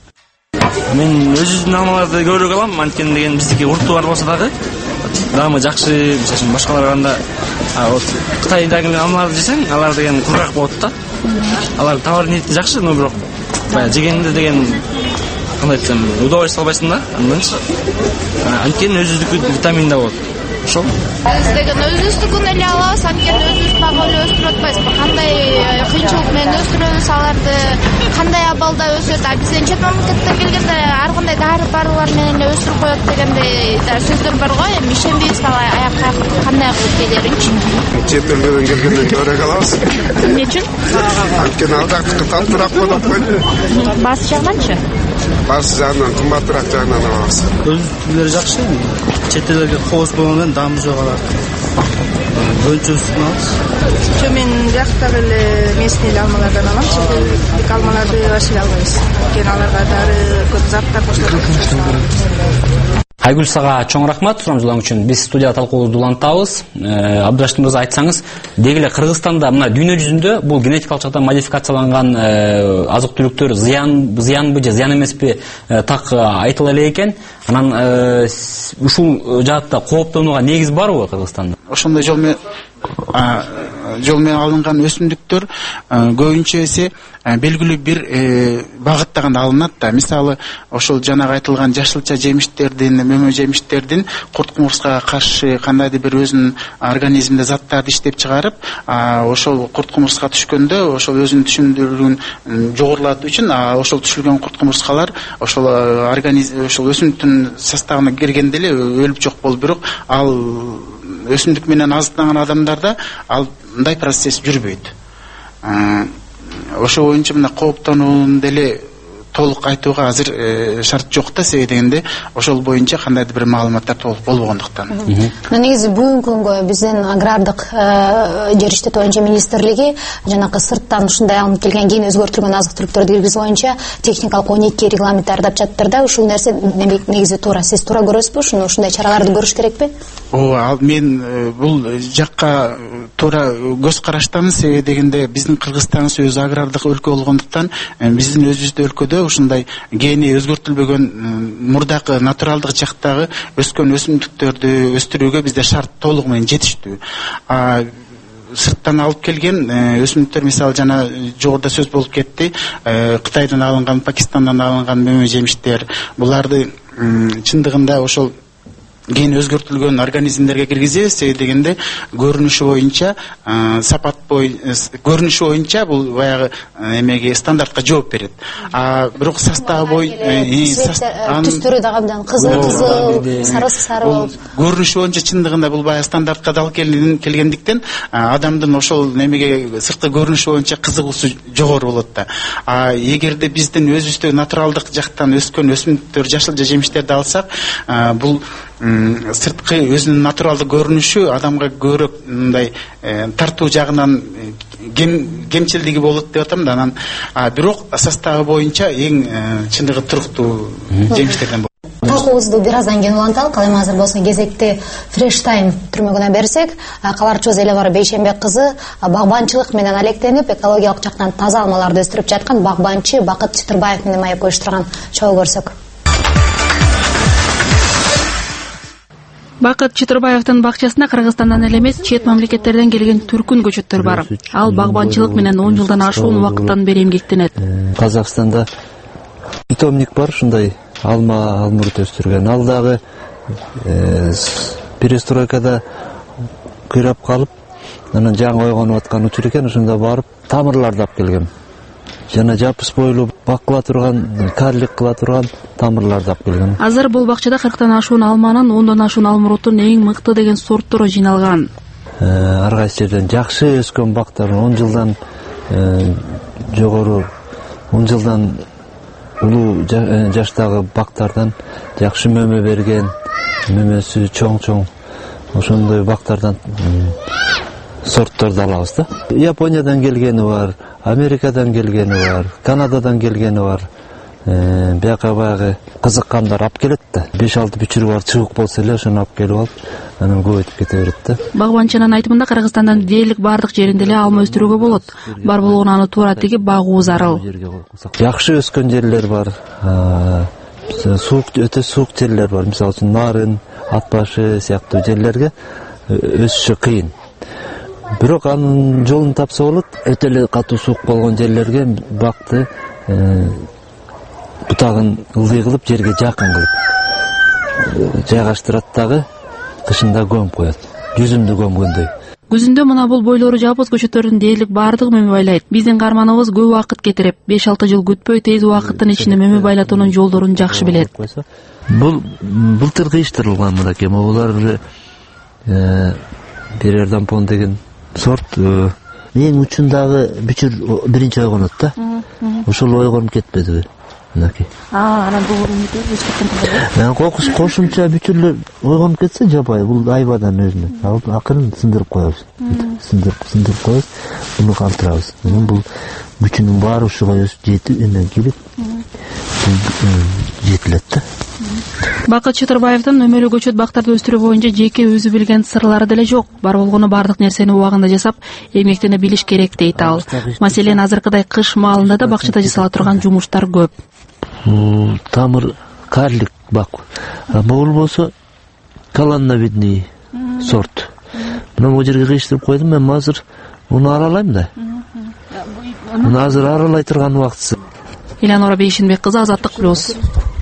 Мен өзүмдүн алмаларды көбүрөөк алам, анткени деген биздики урту бар болсо дагы даамы жакшы, мисалы башкаларга караганда Кытайдан келген алмаларды жесең, алар деген кургак болот да. Алар товар ниети жакшы, но бирок жегенде деген кандай айтсам, удовольствие албайсың да, анданчы. Анткени өзүбүздүкү витамин да болот. Ошол. Биз деген өзүбүздүкүн эле алабыз, анткени өзүбүз багып эле өстүрүп атпайбыз. Кандай кыйынчылык менен өстүрөбүз аларды, кандай абалда өсөт. Бизден чет мамлекеттен келгенде ар кандай дары-барылар менен эле өстүрүп коет дегендей сөздөр бар го. Эми ишенбейбиз аякка кандай кылып келеринчи. Чет элден келгенде көбүрөөк алабыз. Эмне үчүн? Анткени ал жактыкы талтыраак болот го. Баасы жагынанчы? Баасы жагынан кымбатыраак жагынан алабыз. Өзүнүкүлөр жакшы. Чет элге кооз болгондон даамы жок алар. Бөлчөсүн алабыз. Мен жактагы эле местный алмалардан алам. Чет элдик алмаларды вообще албайбыз. Анткени аларга дары көп заттар кошулат. Айгүл сага чоң рахмат сурамжылоң үчүн. Биз студияда талкуубузду улантабыз. Абдрашид мырза, айтсаңыз, деги эле Кыргызстанда мына дүйнө жүзүндө бул генетикалык жактан модификацияланган азык-түлүктөр зыянбы же зыян эмеспи так айтыла эле экен. Анан ушул жаатта кооптонууга негиз барбы Кыргызстанда? Ошондой жол менен алынган өсүмдүктөр көбүнчө эсе белгилүү бир багытта гана алынат да. Мисалы, ошол жанагы айтылган жашылча жемиштердин, мөмө жемиштердин курт кумурскага каршы кандайдыр бир өзүнүн организминде заттарды иштеп чыгарып, ошол курт кумурска түшкөндө ошол өзүнүн түшүмдүүлүгүн жогорулатуу үчүн ошол түшүлгөн курт кумурскалар ошол организм, ошол өсүмдүктүн составына киргенде эле өлүп жок болуп, бирок ал өсүмдүк менен азыктанган адамдарда ал мындай процесс жүрбөйт. Ошо боюнча мына кооптонууну деле толук айтууга азыр шарт жок да, себеби дегенде ошол боюнча кандайдыр бир маалыматтар толук болбогондуктан. Негизи бүгүнкү күнгө биздин агрардык жер иштетүү боюнча министрлиги жанакы сырттан ушундай алынып келген ген өзгөртүлгөн азык-түлүктөрдү киргизүү боюнча техникалык 12 регламент даярдап жатыптыр да. Ушул нерсе негизи туура. Сиз туура көрөсүзбү? Ушундай чараларды көрүш керекпи? Мен бул жакка туура көз караштамын, себеби дегенде биздин Кыргызстан өзү агрардык өлкө болгондуктан биздин өзүбүздүн өлкөдө ушундай гени өзгөртүлбөгөн мурдакы натуралдык жактагы өскөн өсүмдүктөрдү өстүрүүгө бизде шарт толугу менен жетиштүү. Сырттан алып келген өсүмдүктөр, мисалы жана жогоруда сөз болуп кетти, Кытайдан алынган, Пакистандан алынган мөмө жемиштер, буларды чындыгында ошол ген өзгөртүлгөн организмдерге киргизебиз, себеби дегенде көрүнүшү боюнча көрүнүшү боюнча бул баягы эмеге стандартка жооп берет. Бирок составы түстөрү дагы абдан кызыл, сары болуп көрүнүшү боюнча чындыгында бул баягы стандартка дал келгендиктен адамдын ошол немеге сырткы көрүнүшү боюнча кызыгуусу жогору болот да. Эгерде биздин өзүбүздө натуралдык жактан өскөн өсүмдүктөр, жашыл жемиштерди алсак, бул сырткы өзүнүн натуралдык көрүнүшү адамга көбүрөөк мындай тартуу жагынан кемчилдиги болот деп атам да. Анан бирок составы боюнча эң чындыгы туруктуу жемиштерден болот. Талкуубузду бир аздан кийин уланталы. Калайма азыр болсо кезекти Fresh Time түрмөгүнө берсек, кабарчыбыз Элебара Бейшембек кызы багбанчылык менен алектенип, экологиялык жактан таза алмаларды өстүрүп жаткан багбанчы Бакыт Чытырбаев менен маек уюштурган чогуу көрсөк. Бакыт Чытырбаевдин бакчасында Кыргызстандан эле эмес, чет мамлекеттерден келген түркүн көчөттөр бар. Ал багбанчылык менен 10 жылдан ашуун убакыттан бери эмгектенет. Казакстанда питомник бар, ушундай алмурут өстүргөн. Ал дагы перестройкада кыйрап калып, анан жаңы ойгонуп аткан учур экен, ошондо барып тамырларды алып келгем. Жана жапыс бойлуу бак кыла турган, карлик кыла турган тамырларды алып келгем. Азыр бул бакчада 40тан ашуун алманын, 10дан ашуун алмуруттун эң мыкты деген сорттору жиналган. Ар кайсы жерден жакшы өскөн бактар, 10 жылдан жогору, 10 жылдан улуу жаштагы бактардан жакшы мөмө берген, мөмөсү чоң-чоң ошондой бактардан сортторду алабыз да. Япониядан келгени бар, Америкадан келгени бар, Канададан келгени бар. Бияка баягы кызыккандар алып келет да. 5-6 бүчүрү бар, чыбык болсо эле ошону алып келип алып, анан көбөйтүп кете берет да. Багбанчынын айтымында Кыргызстандын дээрлик бардык жеринде эле алма өстүрүүгө болот. Бар болгону аны туура тигип багуу зарыл. Жакшы өскөн жерлер бар, өтө суук жерлер бар. Мисалы үчүн Нарын, Ат башы сыяктуу жерлерге өсүшү кыйын. Бирок анын жолун тапса болот. Өтө эле катуу суук болгон жерлерге бакты бутагын ылдый кылып, жерге жакын кылып жайгаштырат дагы, кышында көмүп коет. Жүзүмдү көмгөндөй. Күзүндө мына бул бойлору жапыз көчөттөрдүн дээрлик бардыгы мөмө байлайт. Биздин карманыбыз көп убакыт кетирип, 5-6 жыл күтпөй тез убакыттын ичинде мөмө байлатуунун жолдорун жакшы билет. Бул былтыр кыйыштырылган мынакей, булар Берердампон деген сорт. Эң учундагы бүчүр биринчи ойгонот да. Ошол ойгонуп кетпедиби? Мынакей. Анан бул эмне? Кошумча бүчүрлөр ойгонуп кетсе жабай, бул айбадан өзүнө. Алып акырын сындырып коебуз. Сындырып коебуз, буну калтырабыз. Анан бул бүчүнүн баары ушуга өсүп жетип, эмен келип жетилет да. Бакыт Чытырбаевдин өмөлүү көчөт бактарды өстүрүү боюнча жеке өзү билген сырлары деле жок. Бар болгону бардык нерсени убагында жасап, эмгектене билиш керек дейт ал. Маселен, азыркыдай кыш маалында да бакчада жасала турган жумуштар көп. Тамыр карлик бак. Бул болсо колонновидный сорт. Мына бул жерге кыйыштырып койдум, мен азыр уну аралайм да. Мына азыр аралай турган убактысы. Эланора Бейшенбек кызы, Азаттык плюс.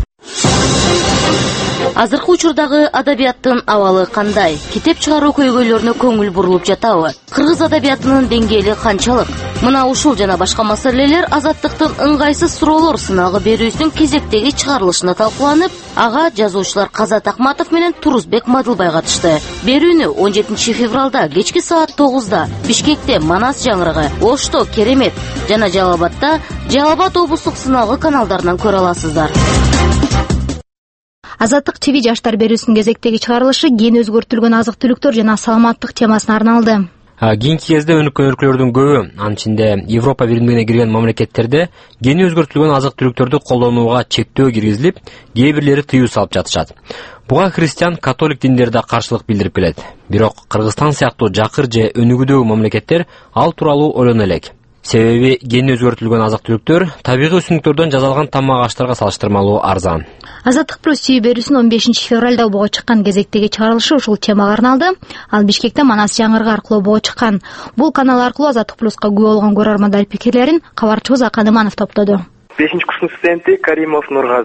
Азыркы учурдагы адабияттын абалы кандай? Китеп чыгаруу көйгөйлөрүнө көңүл бурулуп жатабы? Кыргыз адабиятынын деңгээли канчалык? Мына ушул жана башка маселелер Азаттыктын ыңгайсыз суроолор сынагы берүүсүнүн кезектеги чыгарылышында талкууланып, ага жазуучулар Казат Акматов менен Турузбек Мадылбай катышты. Берүүнү 17 февралда кечки саат 9-да Бишкекте Манас жаңырыгы, Ошто Керемет жана Жалал Абад облустук сынагы каналдарынан көрө аласыздар. Азаттык ТV жаштар берүүсүнүн кезектеги чыгарылышы ген өзгөртүлгөн азык-түлүктөр жана саламаттык темасына арналды. Кийинки кезде өнүккөн өлкөлөрдүн көбү, анын ичинде Европа биримдигине кирген мамлекеттерде гени өзгөртүлгөн азык-түлүктөрдү колдонууга чектөө киргизилип, кээ бирлери тыюу салып жатышат. Буга христиан, католик диндери да каршылык билдирип келет. Бирок Кыргызстан сыяктуу жакыр же өнүгүүдөгү мамлекеттер ал тууралуу ойлоно элек. Себеби гени өзгөртүлгөн азык-түлүктөр табигый өсүмдүктөрдөн жасалган тамак аштарга салыштырмалуу арзан. Азаттык плюс ТV берүүсүнүн 15 февралда обого чыккан кезектеги чыгарылышы ушул темага арналды. Ал Бишкекте Манас жаңырыгы аркылуу обого чыккан. Бул канал аркылуу Азаттык плюска күбө болгон көрөрмандар пикирлерин кабарчыбыз Аканыманов топтоду. 5-курстун студенти Каримов Нургазы.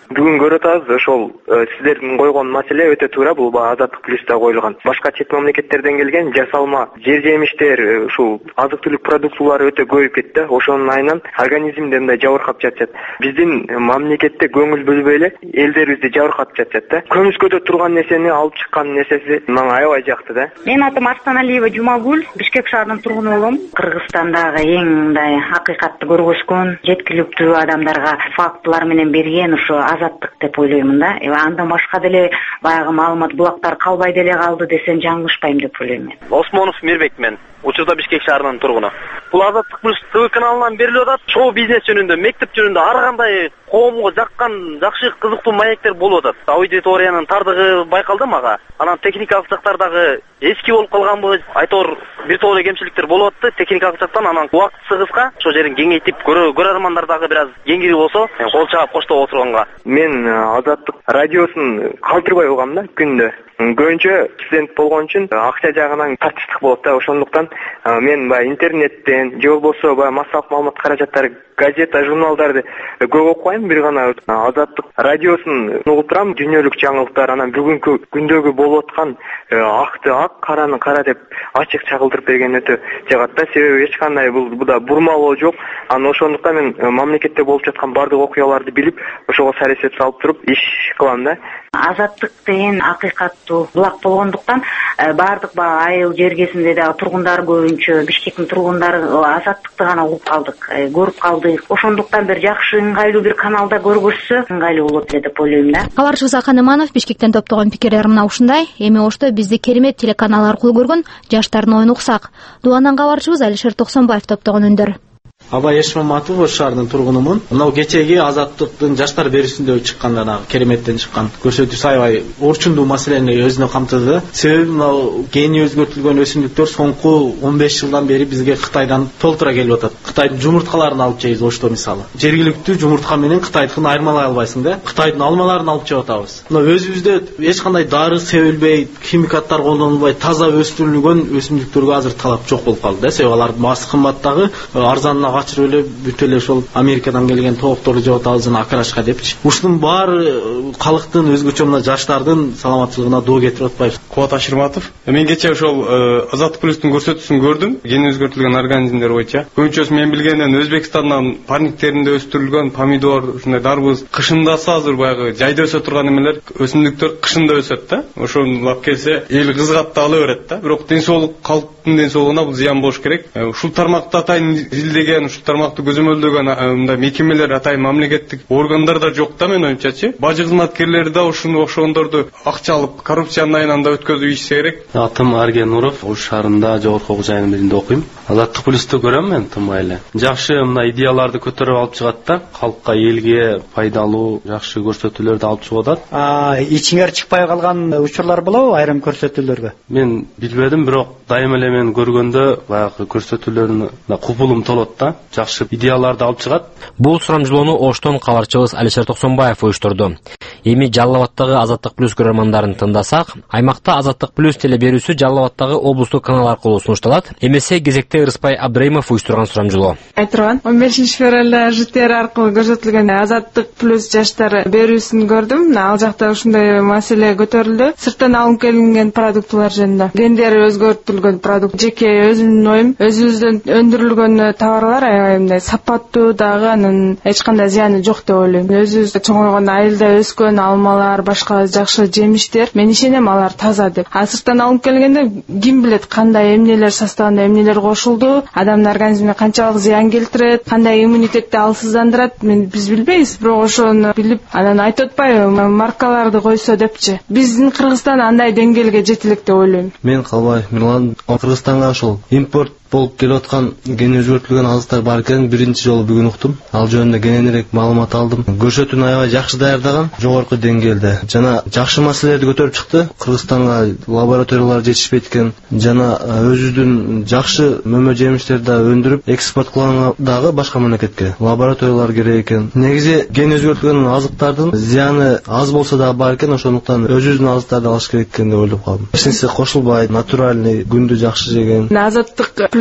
Бүгүн көрүп атабыз ошол сиздердин койгон маселе өтө туура. Бул Азаттык плюста коюлган. Башка чет мамлекеттерден келген жасалма жер жемиштер, ушул азык түлүк продуктылары өтө көбөйүп кетти. Ошонун айынан организмде мындай жабыркап жатат. Биздин мамлекетте көңүл бөлбөй эле элдерибизди жабыркатып жатат да. Көмүскөдө турган нерсени алып чыккан нерсеси мага аябай жакты да. Менин атым Арстаналиева Жумагүл, Бишкек шаарынын тургуну болом. Кыргызстандагы эң мындай акыйкатты көргөзгөн, жеткиликтүү адамдарга фактылар менен берген ушу Азаттык деп ойлоймун да. Андан башка деле баягы маалымат булактар калбай деле калды десем жаңылышпайм деп ойлойм мен. Осмонов Мирбек мен. Учурда Бишкек шаарынын тургуну. Бул Азаттык плюс ТВ каналынан берилип атат. Шоу бизнес жөнүндө, мектеп жөнүндө ар кандай коомго жаккан жакшы кызыктуу маектер болуп атат. Аудиториянын тардыгы байкалды мага. Анан техникалык жактардагы эски болуп калганбы, айтор бир топ эле кемчиликтер болуп атты. Техникалык жактан анан убактысы кыска, ошол жерин кеңейтип көрөрмандар дагы бир аз кеңири болсо, кол чаап коштоп отурганга. Мен Азаттык радиосун калтырбай угам да күндө. Көбүнчө студент болгон үчүн акча жагынан тартыштык болот да. Ошондуктан мен баягы интернеттен же болбосо баягы массалык маалымат каражаттары, газета, журналдарды көп окубайм. Бир гана Азаттык радиосун угуп турам. Дүйнөлүк жаңылыктар, анан бүгүнкү күндөгү болуп аткан акты ак, караны кара деп ачык чагылдырып берген өтө жагат да. Себеби эч кандай буда бурмалоо жок. Анан ошондуктан мен мамлекетте болуп жаткан бардык окуяларды билип, ошого саресет салып туруп иш кылам да. Азаттык деген акыйкаттуу булак болгондуктан бардык айыл жергесинде дагы тургундар көбүнчө Бишкектин тургундары Азаттыкты гана угуп калдык, көрүп калдык. Ошондуктан бир жакшы ыңгайлуу бир каналда көргөзсө ыңгайлуу болот эле деп ойлойм да. Кабарчыбыз Акан Иманов Бишкектен топтогон пикирлери мына ушундай. Эми ошто бизди керемет телеканал аркылуу көргөн жаштардын оюн уксак. Дубандан кабарчыбыз Алишер Токсонбаев топтогон үндөр. Абай Эшмаматов ош шаарынын тургунумун. Мына кечеги Азаттыктын жаштар берүүсүндө чыккан кереметтен чыккан көрсөтүүсү аябай орчундуу маселени өзүнө камтыды. Себеби мына гени өзгөртүлгөн өсүмдүктөр соңку 15 жылдан бери бизге Кытайдан толтура келип атат. Кытайдын жумурткаларын алып жейбиз ошто мисалы. Жергиликтүү жумуртка менен Кытайдыкын айырмалай албайсың да. Кытайдын алмаларын алып жеп атабыз. Мына өзүбүздө эч кандай дары себилбей, химикаттар колдонулбай таза өстүрүлгөн өсүмдүктөргө азыр талап жок болуп калды да. Себеби алар баасы кымбат дагы, арзанына качырып эле бүт эле ошол Америкадан келген тоокторду жеп атабыз, акрашка депчи. Ушунун баары калктын, өзгөчө мына жаштардын саламаттылыгына доо кетирип атпайбы? Кубат Ашырматов. Мен кече ошол Азаттык плюстун көрсөтүүсүн көрдүм. Ген өзгөртүлгөн организмдер боюнча. Көбүнчөсү мен билгенден Өзбекстандан парниктеринде өстүрүлгөн помидор, ушундай дарбыз, кышындаса азыр баягы жайда өсө турган эмелер, өсүмдүктөр кышында өсөт да. Ошону улап келсе, эл кызгат да ала берет да. Бирок ден соолук, калктын ден соолугуна бул зыян болуш керек. Ушул тармакта атайын изилдеген, ушул тармакты көзөмөлдөгөн мындай мекемелер, атайын мамлекеттик органдар да жок да менин оюмчачы. Бажы кызматкерлери да ушуну ошондорду акча алып, коррупциянын айынан да өткөзүп ишсе керек. Атым Арген Нуров, Ош шаарында жогорку окуу жайынын биринде окуйм. Азаттык плюсту көрөм мен тынбай эле. Жакшы мына идеяларды көтөрүп алып чыгат да, калкка, элге пайдалуу жакшы көрсөтүүлөрдү алып чыгып атат. Ичиңер чыкпай калган учурлар болобу айрым көрсөтүүлөргө? Мен билбедим, бирок дайыма эле мен көргөндө баягы көрсөтүүлөрүн купулум толот да. Жакшы идеяларды алып чыгат. Бул сурамжылоону Оштон кабарчыбыз Алишер Токсонбаев уюштурду. Эми Жалал Абадтагы Азаттык плюс көрөрмандарын тыңдасак, аймакта Азаттык плюс теле берүүсү Жалал Абадтагы облустук канал аркылуу сунушталат. Эмесе кезекте Ырыспай Абдрайымов уюштурган сурамжылоо. Айтырган 15-февралда ЖТР аркылуу көрсөтүлгөн Азаттык плюс жаштар берүүсүн көрдүм. Ал жакта ушундай маселе көтөрүлдү. Сырттан алып келинген продуктылар жөнүндө. Гендери өзгөртүлгөн продукт. Жеке өзүмдүн оюм, өзүбүздөн өндүрүлгөн товарлар аябай мындай сапаттуу дагы, анын эч кандай зыяны жок деп ойлойм. Өзүбүз чоңойгон айылда өскөн алмалар, башка жакшы жемиштер, мен ишенем алар таза деп. Сырттан алып келгенде ким билет кандай эмнелер составында эмнелер кошулду, адамдын организмине канчалык зыян келтирет, кандай иммунитетти алсыздандырат, биз билбейбиз. Бирок ошону билип, анан айтып атпайбы, маркаларды койсо депчи. Биздин Кыргызстан андай деңгээлге жете элек деп ойлойм. Мен Калбаев Мирлан, Кыргызстанга ошол импорт болуп келип аткан ген өзгөртүлгөн азыктар бар экенин биринчи жолу бүгүн уктум. Ал жөнүндө кененирээк маалымат алдым. Көрсөтүүнү аябай жакшы даярдаган, жогорку деңгээлде. Жана жакшы маселелерди көтөрүп чыкты. Кыргызстанга лабораториялар жетишпейт экен. Жана өзүбүздүн жакшы мөмө жемиштерди өндүрүп экспорткылган дагы башка мамлекетке лабораториялар керек экен. Негизи ген өзгөртүлгөн азыктардын зыяны аз болсо дагы бар экен, ошондуктан өзүбүздүн азыктарды алыш керек экен деп ойлоп калдым. Эч нерсе кошулбайт, натуральный, күндү жакшы жеген. Азаттык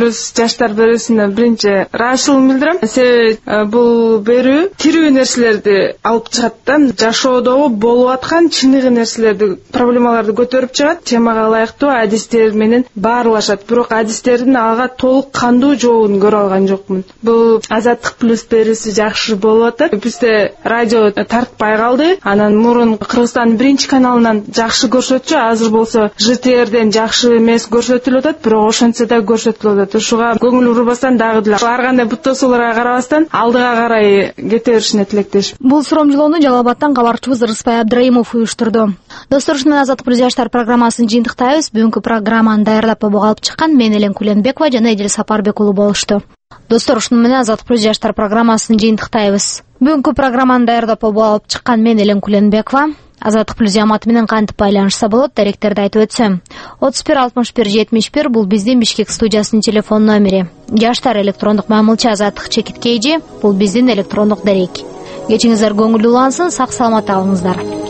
плюс жаштар берүүсүнө биринчи ыраазычылыгымды билдирем. Себеби бул берүү тирүү нерселерди алып чыгат да, жашоодогу болуп аткан чыныгы нерселерди, проблемаларды көтөрүп чыгат, темага ылайыктуу адистер менен баарлашат. Бирок адистердин ага толук кандуу жообун көрө алган жокмун. Бул Азаттык плюс берүүсү жакшы болуп атат. Бизде радио тартпай калды. Анан мурун Кыргызстандын биринчи каналынан жакшы көрсөтчү, азыр болсо ЖТРден жакшы эмес көрсөтүлүп атат, бирок ошентсе да көрсөтүлүп атат. Ушуга көңүл бурбастан дагы деле ар кандай бут тосууларга карабастан алдыга карай кете беришине тилектеш. Бул суромжолоону Жалал Абадтан кабарчыбыз Рыспай Абдраимов уюштурду. Достор, ушуну менен Азаттык плюс жаштар программасын жыйынтыктайбыз. Бүгүнкү программаны даярдап бабага алып чыккан мен Элен Куленбекова жана Эдил Сапарбек уулу болушту. Достор, ушуну менен Азаттык плюс жаштар программасын жыйынтыктайбыз. Бүгүнкү программаны даярдап бабага алып чыккан мен Элен Куленбекова. Азаттык плюс жамааты менен кантип байланышса болот, даректерди айтып өтсөм. 31 61 71 бул биздин Бишкек студиясынын телефон номери. Жаштар электрондук мамилча azattik@kg бул биздин электрондук дарек. Кечиңиздер көңүлдүү улансын, сак саламат алыңыздар.